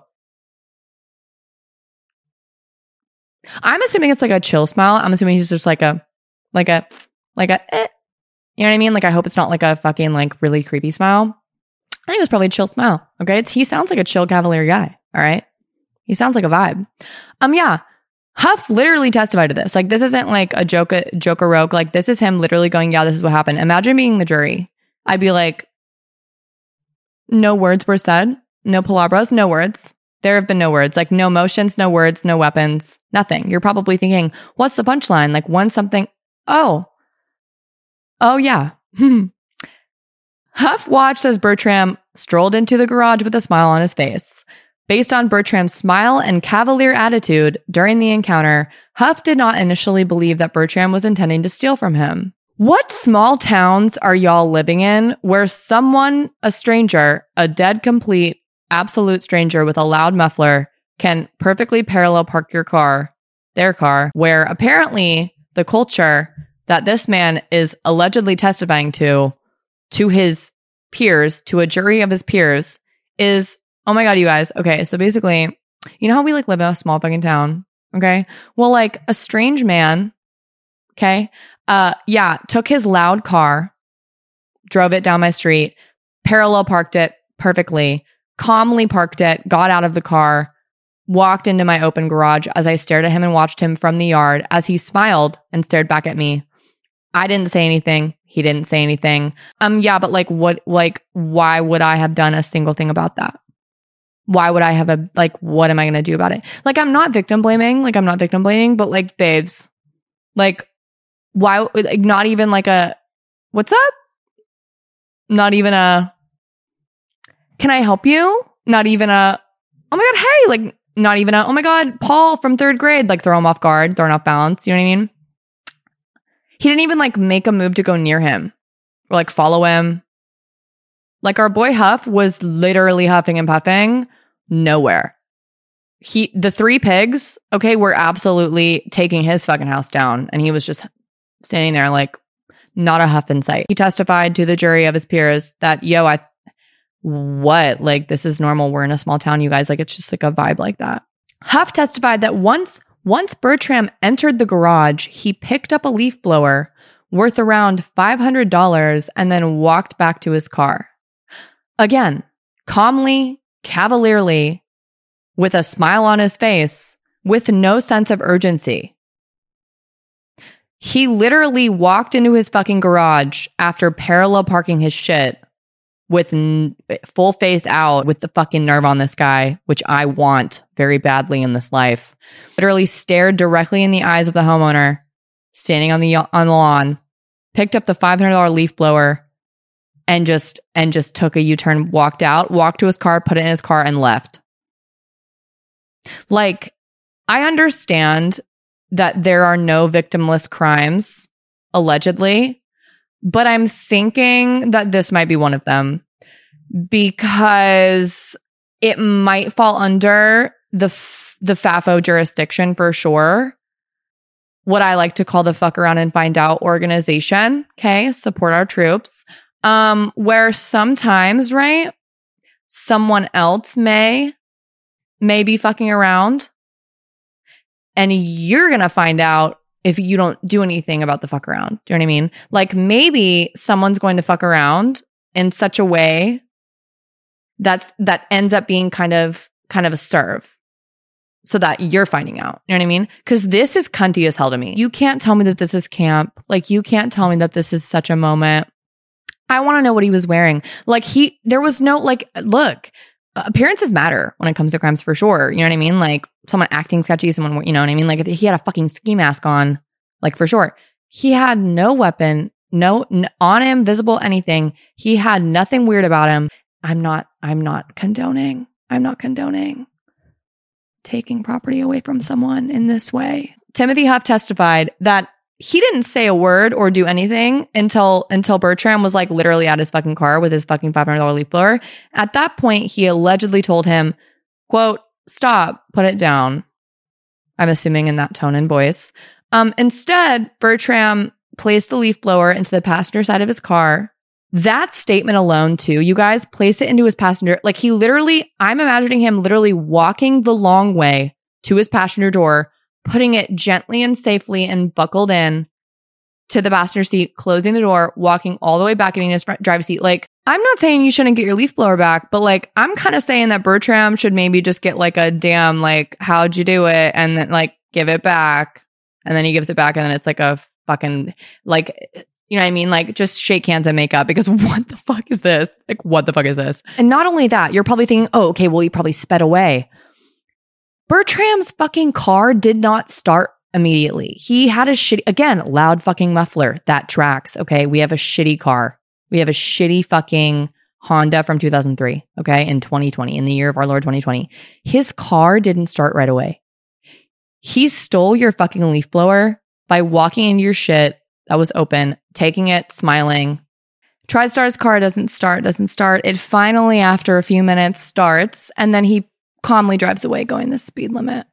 I'm assuming it's like a chill smile. I'm assuming he's just like a, you know what I mean? Like, I hope it's not like a fucking like really creepy smile. I think it's probably a chill smile. Okay. He sounds like a chill cavalier guy. All right. He sounds like a vibe. Yeah. Huff literally testified to this. Like, this isn't like a joke-a-roke. Like, this is him literally going, yeah, this is what happened. Imagine being the jury. I'd be like, no words were said. No palabras, no words. There have been no words. Like, no motions, no words, no weapons, nothing. You're probably thinking, what's the punchline? Like, one something. Oh, yeah. Huff watched as Bertram strolled into the garage with a smile on his face. Based on Bertram's smile and cavalier attitude during the encounter, Huff did not initially believe that Bertram was intending to steal from him. What small towns are y'all living in where someone, a stranger, a dead complete, absolute stranger with a loud muffler can perfectly parallel park your car, their car, where apparently the culture that this man is allegedly testifying to his peers, to a jury of his peers, is, oh my God, you guys. Okay, so basically, you know how we like live in a small fucking town? Okay. Well, like a strange man, okay, took his loud car, drove it down my street, parallel parked it perfectly, calmly parked it, got out of the car, walked into my open garage as I stared at him and watched him from the yard as he smiled and stared back at me. I didn't say anything. He didn't say anything. But like what, like, why would I have done a single thing about that? Why would I have what am I going to do about it? Like, I'm not victim blaming, but like, babes, like, why, like, not even like a, what's up? Not even a, can I help you? Not even a, oh my God, hey, like not even a, oh my God, Paul from 3rd grade, like throw him off guard, throw him off balance. You know what I mean? He didn't even like make a move to go near him or like follow him. Like our boy Huff was literally huffing and puffing nowhere. The 3 pigs, okay, were absolutely taking his fucking house down. And he was just standing there like not a huff in sight. He testified to the jury of his peers that, like this is normal. We're in a small town, you guys. Like it's just like a vibe like that. Huff testified that once Bertram entered the garage, he picked up a leaf blower worth around $500 and then walked back to his car. Again, calmly, cavalierly, with a smile on his face, with no sense of urgency. He literally walked into his fucking garage after parallel parking his shit with full face out with the fucking nerve on this guy, which I want very badly in this life. Literally stared directly in the eyes of the homeowner standing on the lawn, picked up the $500 leaf blower and just took a U-turn, walked to his car, put it in his car and left. Like, I understand that there are no victimless crimes, allegedly, but I'm thinking that this might be one of them because it might fall under the FAFO jurisdiction for sure. What I like to call the fuck around and find out organization. Okay, support our troops. Where sometimes, right, someone else may be fucking around and you're going to find out if you don't do anything about the fuck around. Do you know what I mean? Like maybe someone's going to fuck around in such a way that ends up being kind of a serve so that you're finding out. You know what I mean? Because this is cunty as hell to me. You can't tell me that this is camp. Like you can't tell me that this is such a moment. I want to know what he was wearing. Like there was no like, look, appearances matter when it comes to crimes for sure. You know what I mean? Like someone acting sketchy, someone, you know what I mean? Like he had a fucking ski mask on, like for sure. He had no weapon, no on him, visible anything. He had nothing weird about him. I'm not condoning taking property away from someone in this way. Timothy Huff testified that he didn't say a word or do anything until Bertram was like literally at his fucking car with his fucking $500 leaf blower. At that point, he allegedly told him, quote, "Stop, put it down." I'm assuming in that tone and voice. Instead, Bertram placed the leaf blower into the passenger side of his car. That statement alone, too, you guys, placed it into his passenger. Like he literally, I'm imagining him literally walking the long way to his passenger door, putting it gently and safely and buckled in to the passenger seat, closing the door, walking all the way back in his driver's seat. Like, I'm not saying you shouldn't get your leaf blower back, but like, I'm kind of saying that Bertram should maybe just get like a damn, like, how'd you do it? And then like, give it back. And then he gives it back. And then it's like a fucking, like, you know what I mean? Like, just shake hands and make up because what the fuck is this? Like, what the fuck is this? And not only that, you're probably thinking, oh, okay, well, he probably sped away. Bertram's fucking car did not start immediately. He had a shitty, again, loud fucking muffler. That tracks. Okay. We have a shitty car. We have a shitty fucking Honda from 2003. Okay. In 2020, in the year of our Lord 2020. His car didn't start right away. He stole your fucking leaf blower by walking into your shit that was open, taking it, smiling. Tried to start his car, doesn't start. It finally, after a few minutes, starts. And then he calmly drives away going the speed limit.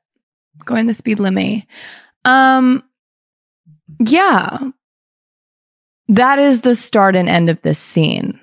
Yeah. That is the start and end of this scene.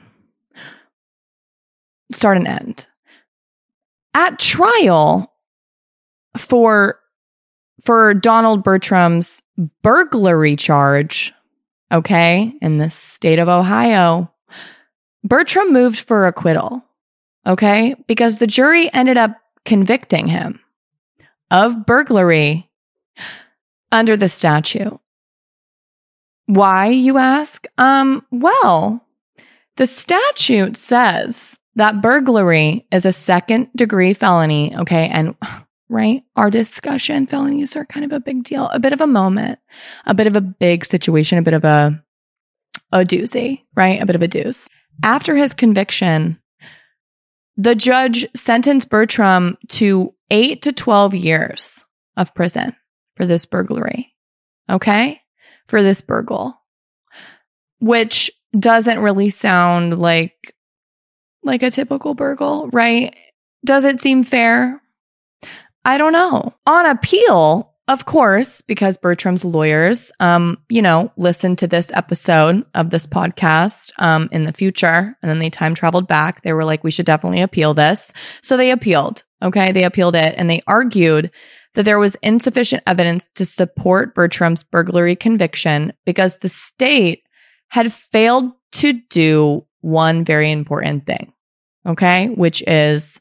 Start and end. At trial for Donald Bertram's burglary charge, okay, in the state of Ohio, Bertram moved for acquittal, okay, because the jury ended up convicting him of burglary under the statute. Why, you ask? Well, the statute says that burglary is a second-degree felony, okay? And, right, our discussion, felonies are kind of a big deal, a bit of a moment, a bit of a big situation, a bit of a doozy, right? A bit of a deuce. After his conviction, the judge sentenced Bertram to 8 to 12 years of prison for this burglary. Okay? For this burgle. Which doesn't really sound like a typical burgle, right? Does it seem fair? I don't know. On appeal, of course, because Bertram's lawyers, listened to this episode of this podcast in the future, and then they time traveled back. They were like, we should definitely appeal this. So they appealed. Okay. They appealed it, and they argued that there was insufficient evidence to support Bertram's burglary conviction because the state had failed to do one very important thing. Okay. Which is,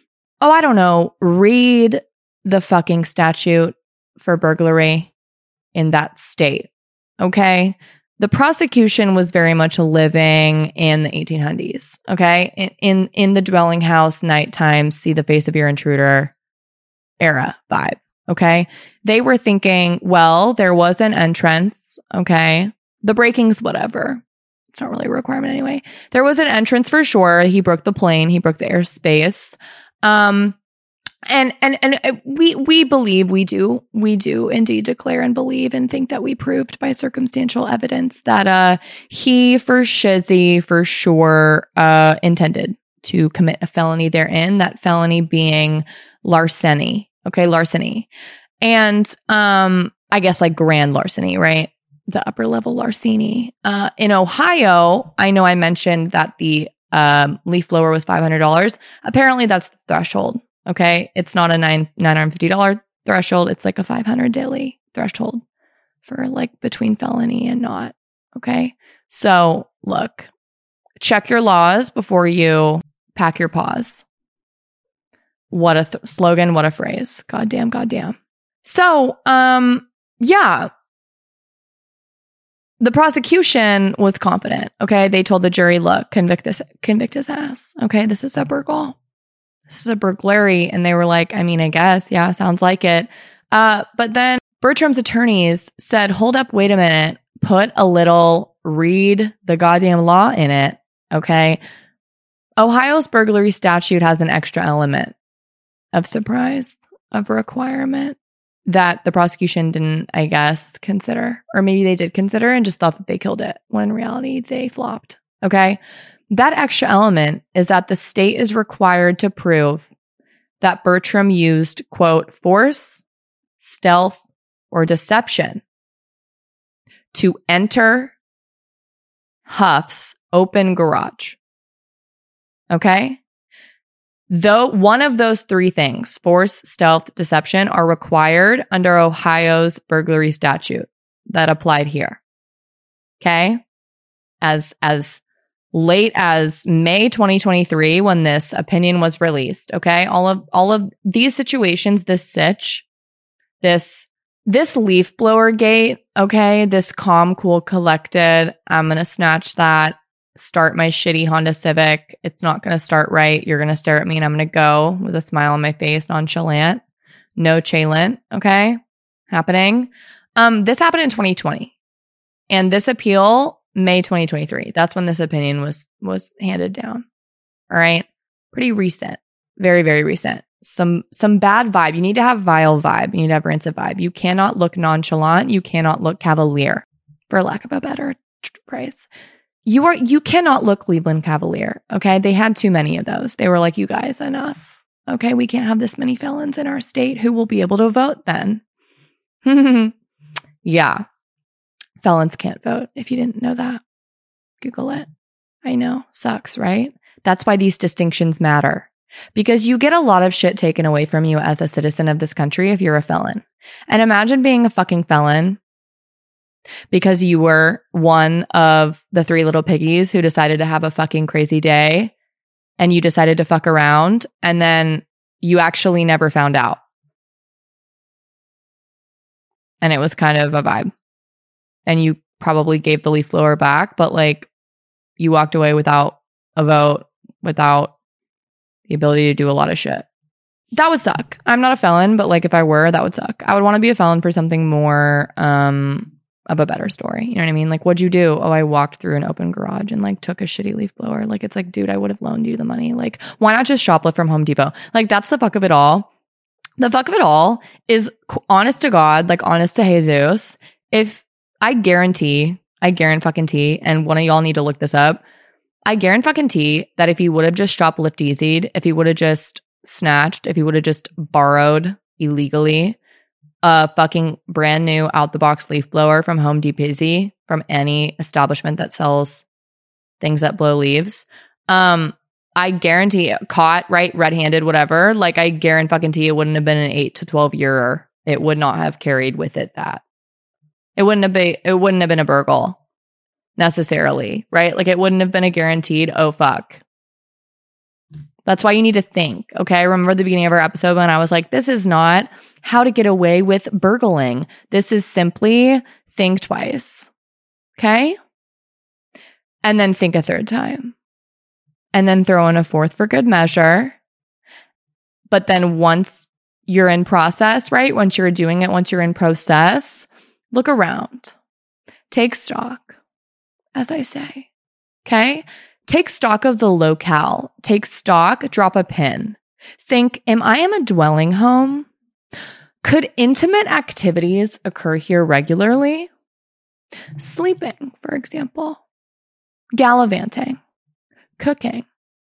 read the fucking statute for burglary in that state. Okay. The prosecution was very much living in the 1800s. Okay. In the dwelling house, nighttime, see the face of your intruder era vibe. Okay. They were thinking, well, there was an entrance. Okay. The breakings, whatever. It's not really a requirement anyway. There was an entrance for sure. He broke the plane. He broke the airspace. And we believe, we do indeed declare and believe and think that we proved by circumstantial evidence that he for shizzy for sure intended to commit a felony therein, that felony being larceny. Okay, larceny. And I guess like grand larceny, right? The upper level larceny. In Ohio, I know I mentioned that the leaf blower was $500. Apparently that's the threshold. Okay. It's not a $950 threshold. It's like a $500 daily threshold for like between felony and not. Okay. So look, check your laws before you pack your paws. What a slogan. What a phrase. Goddamn. So, yeah. The prosecution was confident. Okay. They told the jury, look, convict his ass. Okay. This is a burgle. This is a burglary. And they were like, I mean, I guess. Yeah, sounds like it. But then Bertram's attorneys said, hold up, wait a minute. Put a little read the goddamn law in it. Okay. Ohio's burglary statute has an extra element of surprise, of requirement that the prosecution didn't, I guess, consider. Or maybe they did consider and just thought that they killed it, when in reality they flopped. Okay. That extra element is that the state is required to prove that Bertram used, quote, force, stealth, or deception to enter Huff's open garage. Okay? Though one of those three things, force, stealth, deception, are required under Ohio's burglary statute that applied here. Okay? As late as May 2023, when this opinion was released. Okay. All of these situations, this leaf blower gate. Okay. This calm, cool, collected. I'm going to snatch that, start my shitty Honda Civic. It's not going to start right. You're going to stare at me and I'm going to go with a smile on my face, nonchalant, no chalant. Okay. Happening. This happened in 2020 and this appeal, May 2023. That's when this opinion was handed down. All right. Pretty recent. Very, very recent. Some bad vibe. You need to have vile vibe. You need to have rancid vibe. You cannot look nonchalant. You cannot look cavalier, for lack of a better phrase. You cannot look Cleveland Cavalier. Okay. They had too many of those. They were like, you guys, enough. Okay. We can't have this many felons in our state. Who will be able to vote then? Yeah. Felons can't vote, if you didn't know that. Google it. I know. Sucks, right? That's why these distinctions matter. Because you get a lot of shit taken away from you as a citizen of this country if you're a felon. And imagine being a fucking felon because you were one of the three little piggies who decided to have a fucking crazy day and you decided to fuck around and then you actually never found out. And it was kind of a vibe. And you probably gave the leaf blower back, but like you walked away without a vote, without the ability to do a lot of shit. That would suck. I'm not a felon, but like if I were, that would suck. I would want to be a felon for something more of a better story. You know what I mean? Like, what'd you do? Oh, I walked through an open garage and like took a shitty leaf blower. Like, it's like, dude, I would have loaned you the money. Like, why not just shoplift from Home Depot? Like, that's the fuck of it all. The fuck of it all is, honest to God, like honest to Jesus, if I guarantee, and one of y'all need to look this up, I guarantee that if he would have just shoplift easied, if he would have just snatched, if he would have just borrowed illegally a fucking brand new out the box leaf blower from Home Depot, from any establishment that sells things that blow leaves, I guarantee caught, right, red-handed, whatever, like I guarantee it wouldn't have been an 8 to 12 year. It would not have carried with it that. It wouldn't have been a burgle necessarily, right? Like it wouldn't have been a guaranteed, oh fuck. That's why you need to think, okay? Remember the beginning of our episode when I was like, this is not how to get away with burgling. This is simply think twice, okay? And then think a third time. And then throw in a fourth for good measure. But then once you're in process, right? Once you're doing it, once you're in process, look around. Take stock, as I say, okay? Take stock of the locale. Take stock, drop a pin. Think, am I in a dwelling home? Could intimate activities occur here regularly? Sleeping, for example. Gallivanting. Cooking.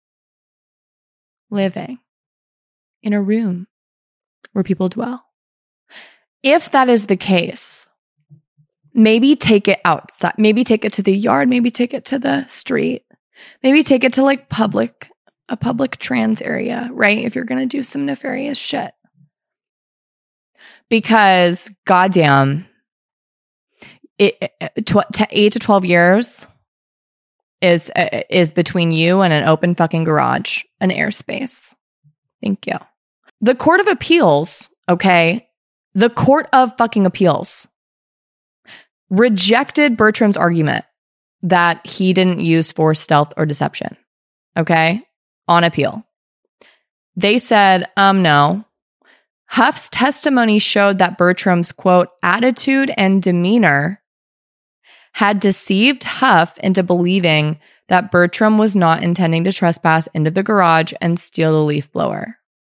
Living. In a room where people dwell. If that is the case, maybe take it outside. Maybe take it to the yard. Maybe take it to the street. Maybe take it to like a public trans area, right? If you're going to do some nefarious shit. Because goddamn, 8 to 12 years is between you and an open fucking garage, an airspace. Thank you. The Court of Appeals, okay? The Court of fucking Appeals rejected Bertram's argument that he didn't use force, stealth, or deception, okay? On appeal. They said, no. Huff's testimony showed that Bertram's, quote, attitude and demeanor had deceived Huff into believing that Bertram was not intending to trespass into the garage and steal the leaf blower.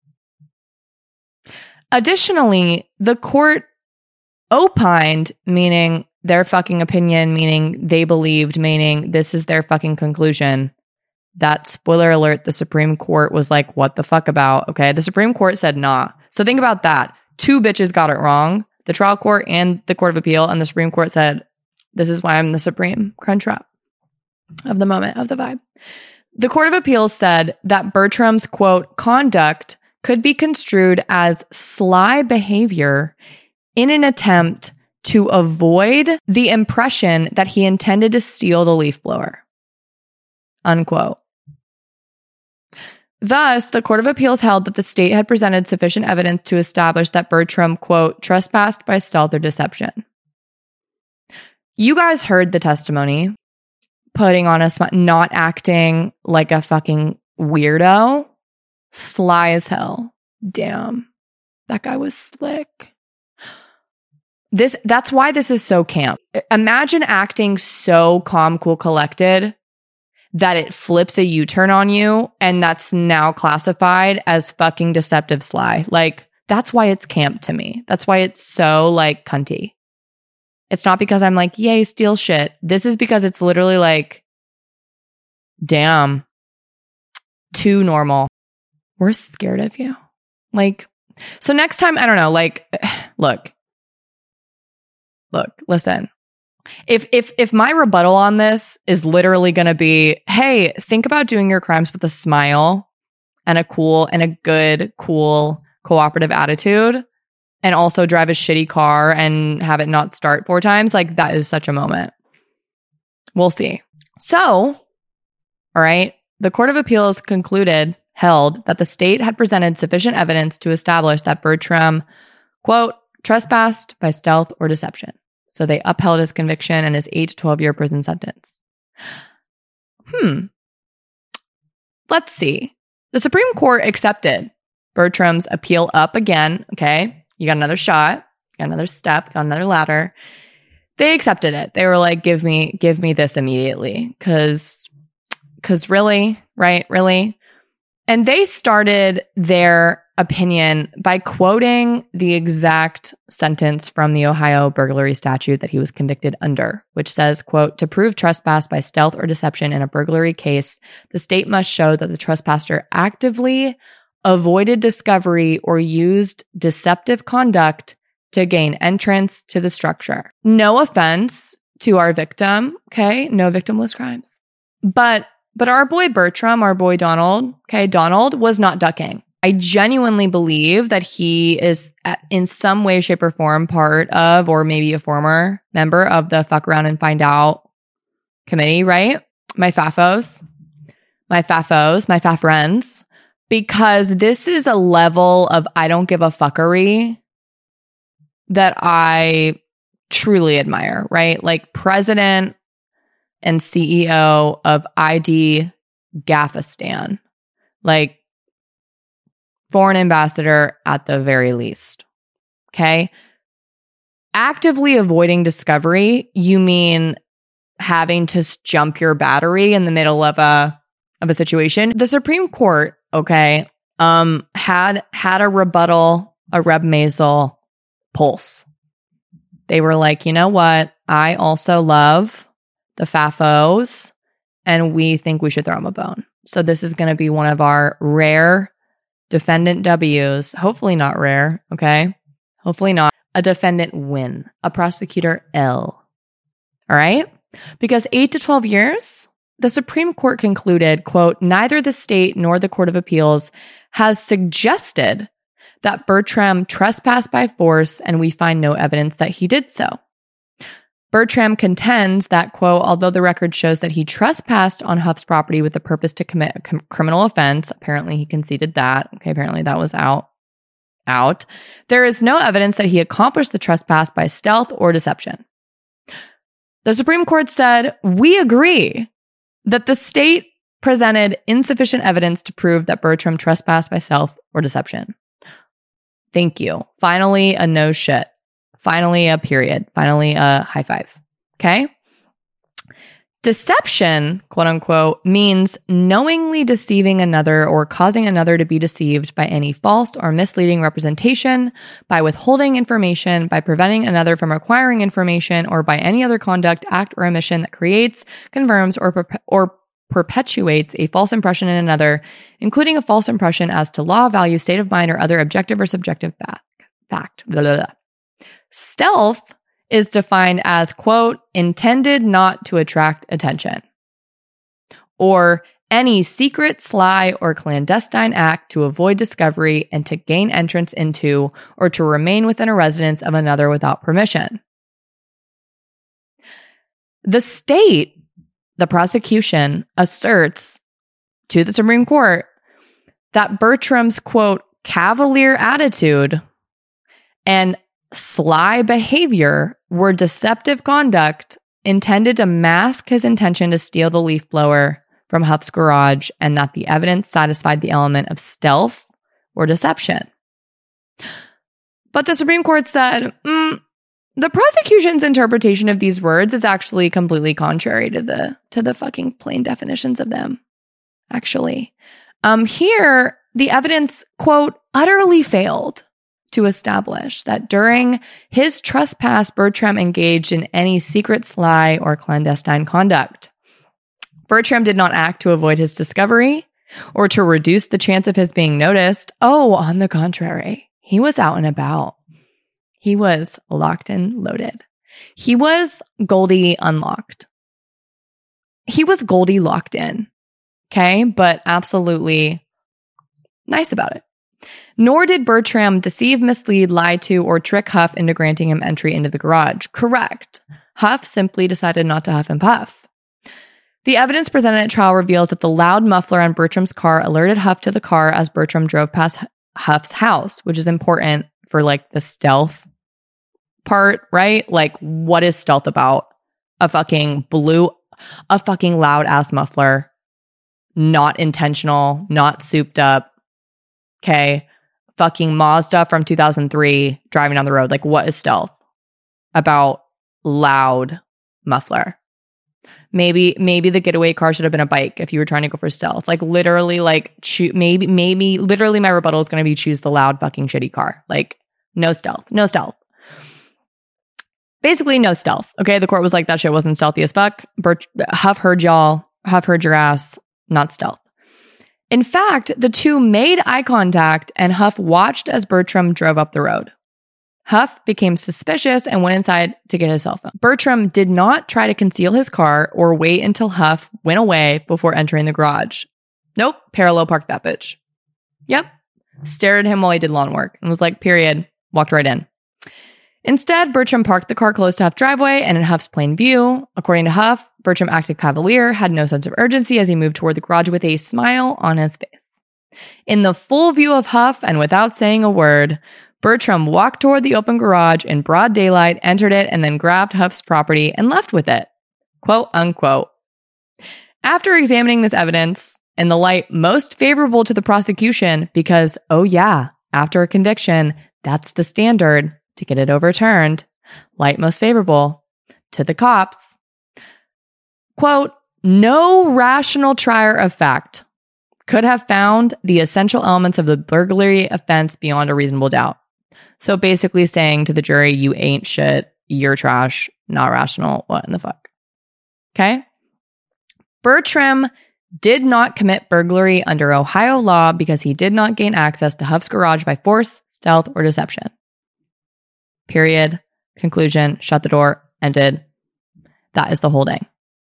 Additionally, the court opined, meaning their fucking opinion, meaning they believed, meaning this is their fucking conclusion, that, spoiler alert, the Supreme Court was like, what the fuck about? Okay, the Supreme Court said nah. So think about that. 2 bitches got it wrong. The trial court and the Court of Appeal, and the Supreme Court said, this is why I'm the Supreme Crunchwrap of the moment, of the vibe. The Court of Appeals said that Bertram's, quote, conduct could be construed as sly behavior in an attempt to avoid the impression that he intended to steal the leaf blower, unquote. Thus, the Court of Appeals held that the state had presented sufficient evidence to establish that Bertram, quote, trespassed by stealth or deception. You guys heard the testimony, putting on a smile, not acting like a fucking weirdo. Sly as hell. Damn. That guy was slick. That's why this is so camp. Imagine acting so calm, cool, collected that it flips a U-turn on you and that's now classified as fucking deceptive sly. Like, that's why it's camp to me. That's why it's so like cunty. It's not because I'm like, yay, steal shit. This is because it's literally like, damn, too normal. We're scared of you. Like, so next time, I don't know, like, look, listen. If my rebuttal on this is literally going to be, hey, think about doing your crimes with a smile and a good, cool, cooperative attitude, and also drive a shitty car and have it not start 4 times, like that is such a moment. We'll see. So, all right, the Court of Appeals held that the state had presented sufficient evidence to establish that Bertram, quote, trespassed by stealth or deception. So they upheld his conviction and his 8 to 12 year prison sentence. Let's see. The Supreme Court accepted Bertram's appeal up again. Okay. You got another shot, got another step, got another ladder. They accepted it. They were like, give me this immediately. Cause really, right? Really. And they started their opinion by quoting the exact sentence from the Ohio burglary statute that he was convicted under, which says, quote, to prove trespass by stealth or deception in a burglary case, the state must show that the trespasser actively avoided discovery or used deceptive conduct to gain entrance to the structure. No offense to our victim, okay? No victimless crimes. But our boy Bertram, our boy Donald, okay, Donald was not ducking. I genuinely believe that he is in some way, shape, or form part of, or maybe a former member of the Fuck Around and Find Out committee, right? My FAFOs, my FAFRends, because this is a level of I don't give a fuckery that I truly admire, right? Like president and CEO of ID Gaffistan, like foreign ambassador at the very least. Okay. Actively avoiding discovery, you mean having to jump your battery in the middle of a situation. The Supreme Court, okay, had a rebuttal, a Reb Maisel pulse. They were like, you know what? I also love the FAFOs, and we think we should throw them a bone. So this is going to be one of our rare defendant W's. Hopefully not rare, okay? Hopefully not. A defendant win. A prosecutor L. All right? Because 8 to 12 years, the Supreme Court concluded, quote, neither the state nor the Court of Appeals has suggested that Bertram trespassed by force, and we find no evidence that he did so. Bertram contends that, quote, although the record shows that he trespassed on Huff's property with the purpose to commit a criminal offense, apparently he conceded that. Okay, apparently that was out. There is no evidence that he accomplished the trespass by stealth or deception. The Supreme Court said, we agree that the state presented insufficient evidence to prove that Bertram trespassed by stealth or deception. Thank you. Finally, a no shit. Finally, a period. Finally, a high five. Okay? Deception, quote unquote, means knowingly deceiving another or causing another to be deceived by any false or misleading representation, by withholding information, by preventing another from acquiring information, or by any other conduct, act, or omission that creates, confirms, or perpetuates a false impression in another, including a false impression as to law, value, state of mind, or other objective or subjective fact. Blah, blah, blah. Stealth is defined as, quote, intended not to attract attention, or any secret, sly, or clandestine act to avoid discovery and to gain entrance into or to remain within a residence of another without permission. The state, the prosecution, asserts to the Supreme Court that Bertram's, quote, cavalier attitude and sly behavior were deceptive conduct intended to mask his intention to steal the leaf blower from Huff's garage, and that the evidence satisfied the element of stealth or deception. But the Supreme Court said, the prosecution's interpretation of these words is actually completely contrary to the fucking plain definitions of them. Actually, here the evidence, quote, utterly failed to establish that during his trespass, Bertram engaged in any secret, sly, or clandestine conduct. Bertram did not act to avoid his discovery or to reduce the chance of his being noticed. Oh, on the contrary, he was out and about. He was locked and loaded. He was Goldie unlocked. He was Goldie locked in. Okay, but absolutely nice about it. Nor did Bertram deceive, mislead, lie to, or trick Huff into granting him entry into the garage. Correct. Huff simply decided not to huff and puff. The evidence presented at trial reveals that the loud muffler on Bertram's car alerted Huff to the car as Bertram drove past Huff's house, which is important for like the stealth part, right? Like, what is stealth about? A fucking loud ass muffler, not intentional, not souped up. Okay, fucking Mazda from 2003 driving down the road. Like, what is stealth about? loud muffler. Maybe the getaway car should have been a bike if you were trying to go for stealth. Like literally, like maybe literally my rebuttal is going to be choose the loud fucking shitty car. Like no stealth. Basically no stealth. Okay, the court was like, that shit wasn't stealthy as fuck. Huff heard y'all. Huff heard your ass. Not stealth. In fact, the two made eye contact and Huff watched as Bertram drove up the road. Huff became suspicious and went inside to get his cell phone. Bertram did not try to conceal his car or wait until Huff went away before entering the garage. Nope, parallel parked that bitch. Yep, stared at him while he did lawn work and was like, period, walked right in. Instead, Bertram parked the car close to Huff's driveway and in Huff's plain view. According to Huff, Bertram acted cavalier, had no sense of urgency as he moved toward the garage with a smile on his face. In the full view of Huff and without saying a word, Bertram walked toward the open garage in broad daylight, entered it, and then grabbed Huff's property and left with it. Quote unquote. After examining this evidence in the light most favorable to the prosecution, because, oh yeah, after a conviction, that's the standard to get it overturned, light most favorable to the cops. Quote, no rational trier of fact could have found the essential elements of the burglary offense beyond a reasonable doubt. So basically saying to the jury, you ain't shit, you're trash, not rational, what in the fuck? Okay? Bertram did not commit burglary under Ohio law because he did not gain access to Huff's garage by force, stealth, or deception. Period. Conclusion. Shut the door. Ended. That is the holding.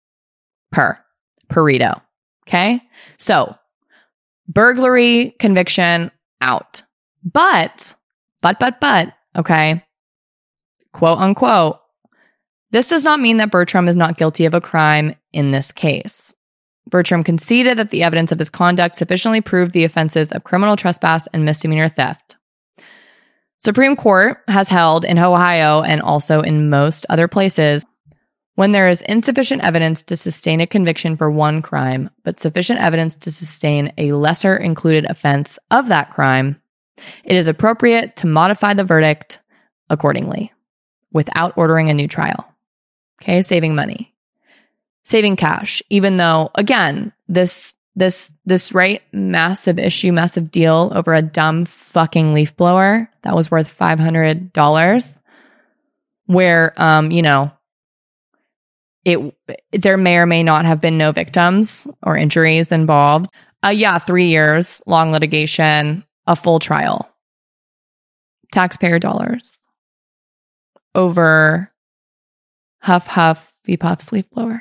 Burrito. Okay? So, burglary conviction out. But, okay, quote unquote, this does not mean that Bertram is not guilty of a crime in this case. Bertram conceded that the evidence of his conduct sufficiently proved the offenses of criminal trespass and misdemeanor theft. Supreme Court has held in Ohio and also in most other places, when there is insufficient evidence to sustain a conviction for one crime, but sufficient evidence to sustain a lesser included offense of that crime, it is appropriate to modify the verdict accordingly without ordering a new trial. Okay, saving money, saving cash, even though, again, this right, massive issue, massive deal over a dumb fucking leaf blower that was worth $500, where, there may or may not have been no victims or injuries involved. 3 years, long litigation, a full trial. Taxpayer dollars over Huff v. Puff's leaf blower.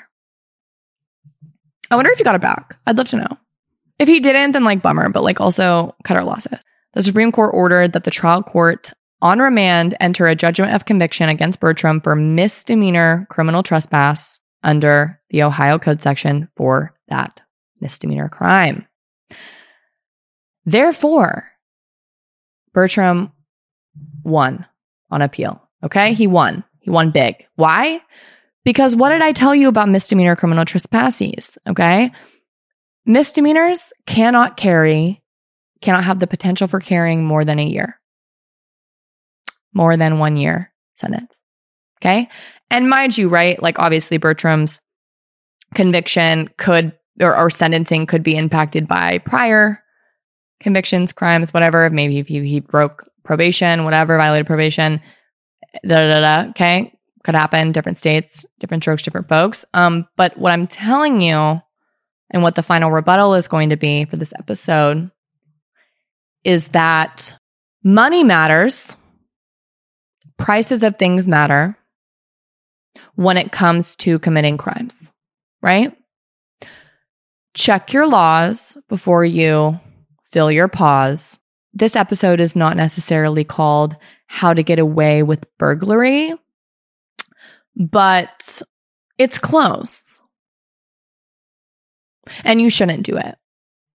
I wonder if he got it back. I'd love to know. If he didn't, then bummer, but also cut our losses. The Supreme Court ordered that the trial court on remand enter a judgment of conviction against Bertram for misdemeanor criminal trespass under the Ohio Code section for that misdemeanor crime. Therefore, Bertram won on appeal. Okay? He won. He won big. Why? Because what did I tell you about misdemeanor criminal trespasses? Okay? Misdemeanors cannot have the potential for carrying more than a year. More than 1 year sentence. Okay? And mind you, right? Obviously Bertram's conviction could, or sentencing could be impacted by prior convictions, crimes, whatever. Maybe if he broke probation, whatever, violated probation, okay? Could happen. Different states, different strokes, different folks. But what I'm telling you, and what the final rebuttal is going to be for this episode, is that money matters. Prices of things matter when it comes to committing crimes, right? Check your laws before you fill your paws. This episode is not necessarily called How to Get Away with Burglary, but it's close. And you shouldn't do it.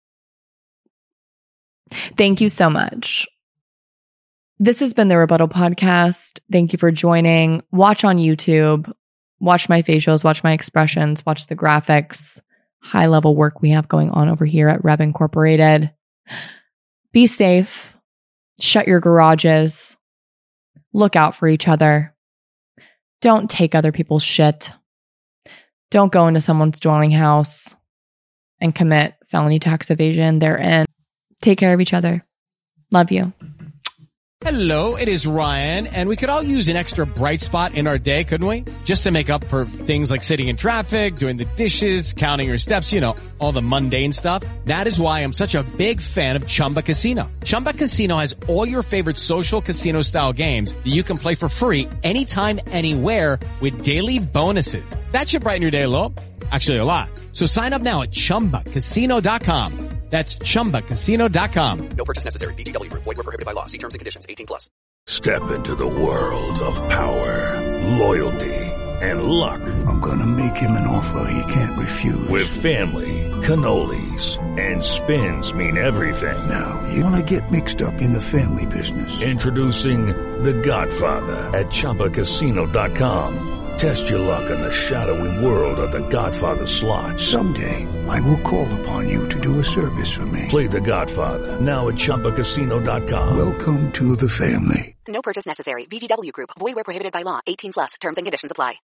Thank you so much. This has been the Rebuttal Podcast. Thank you for joining. Watch on YouTube. Watch my facials. Watch my expressions. Watch the graphics. High-level work we have going on over here at Reb Incorporated. Be safe. Shut your garages. Look out for each other. Don't take other people's shit. Don't go into someone's dwelling house and commit felony tax evasion therein. Take care of each other. Love you. Hello, it is Ryan, and we could all use an extra bright spot in our day, couldn't we? Just to make up for things like sitting in traffic, doing the dishes, counting your steps, you know, all the mundane stuff. That is why I'm such a big fan of Chumba Casino. Chumba Casino has all your favorite social casino-style games that you can play for free anytime, anywhere with daily bonuses. That should brighten your day a little. Actually, a lot. So sign up now at ChumbaCasino.com. That's ChumbaCasino.com. No purchase necessary. VGW Group. Void where prohibited by law. See terms and conditions. 18+. Step into the world of power, loyalty, and luck. I'm gonna make him an offer he can't refuse. With family, cannolis, and spins mean everything. Now, you wanna get mixed up in the family business. Introducing The Godfather at ChumbaCasino.com. Test your luck in the shadowy world of The Godfather slot. Someday, I will call upon you to do a service for me. Play The Godfather, now at ChumbaCasino.com. Welcome to the family. No purchase necessary. VGW Group. Void where prohibited by law. 18+. Terms and conditions apply.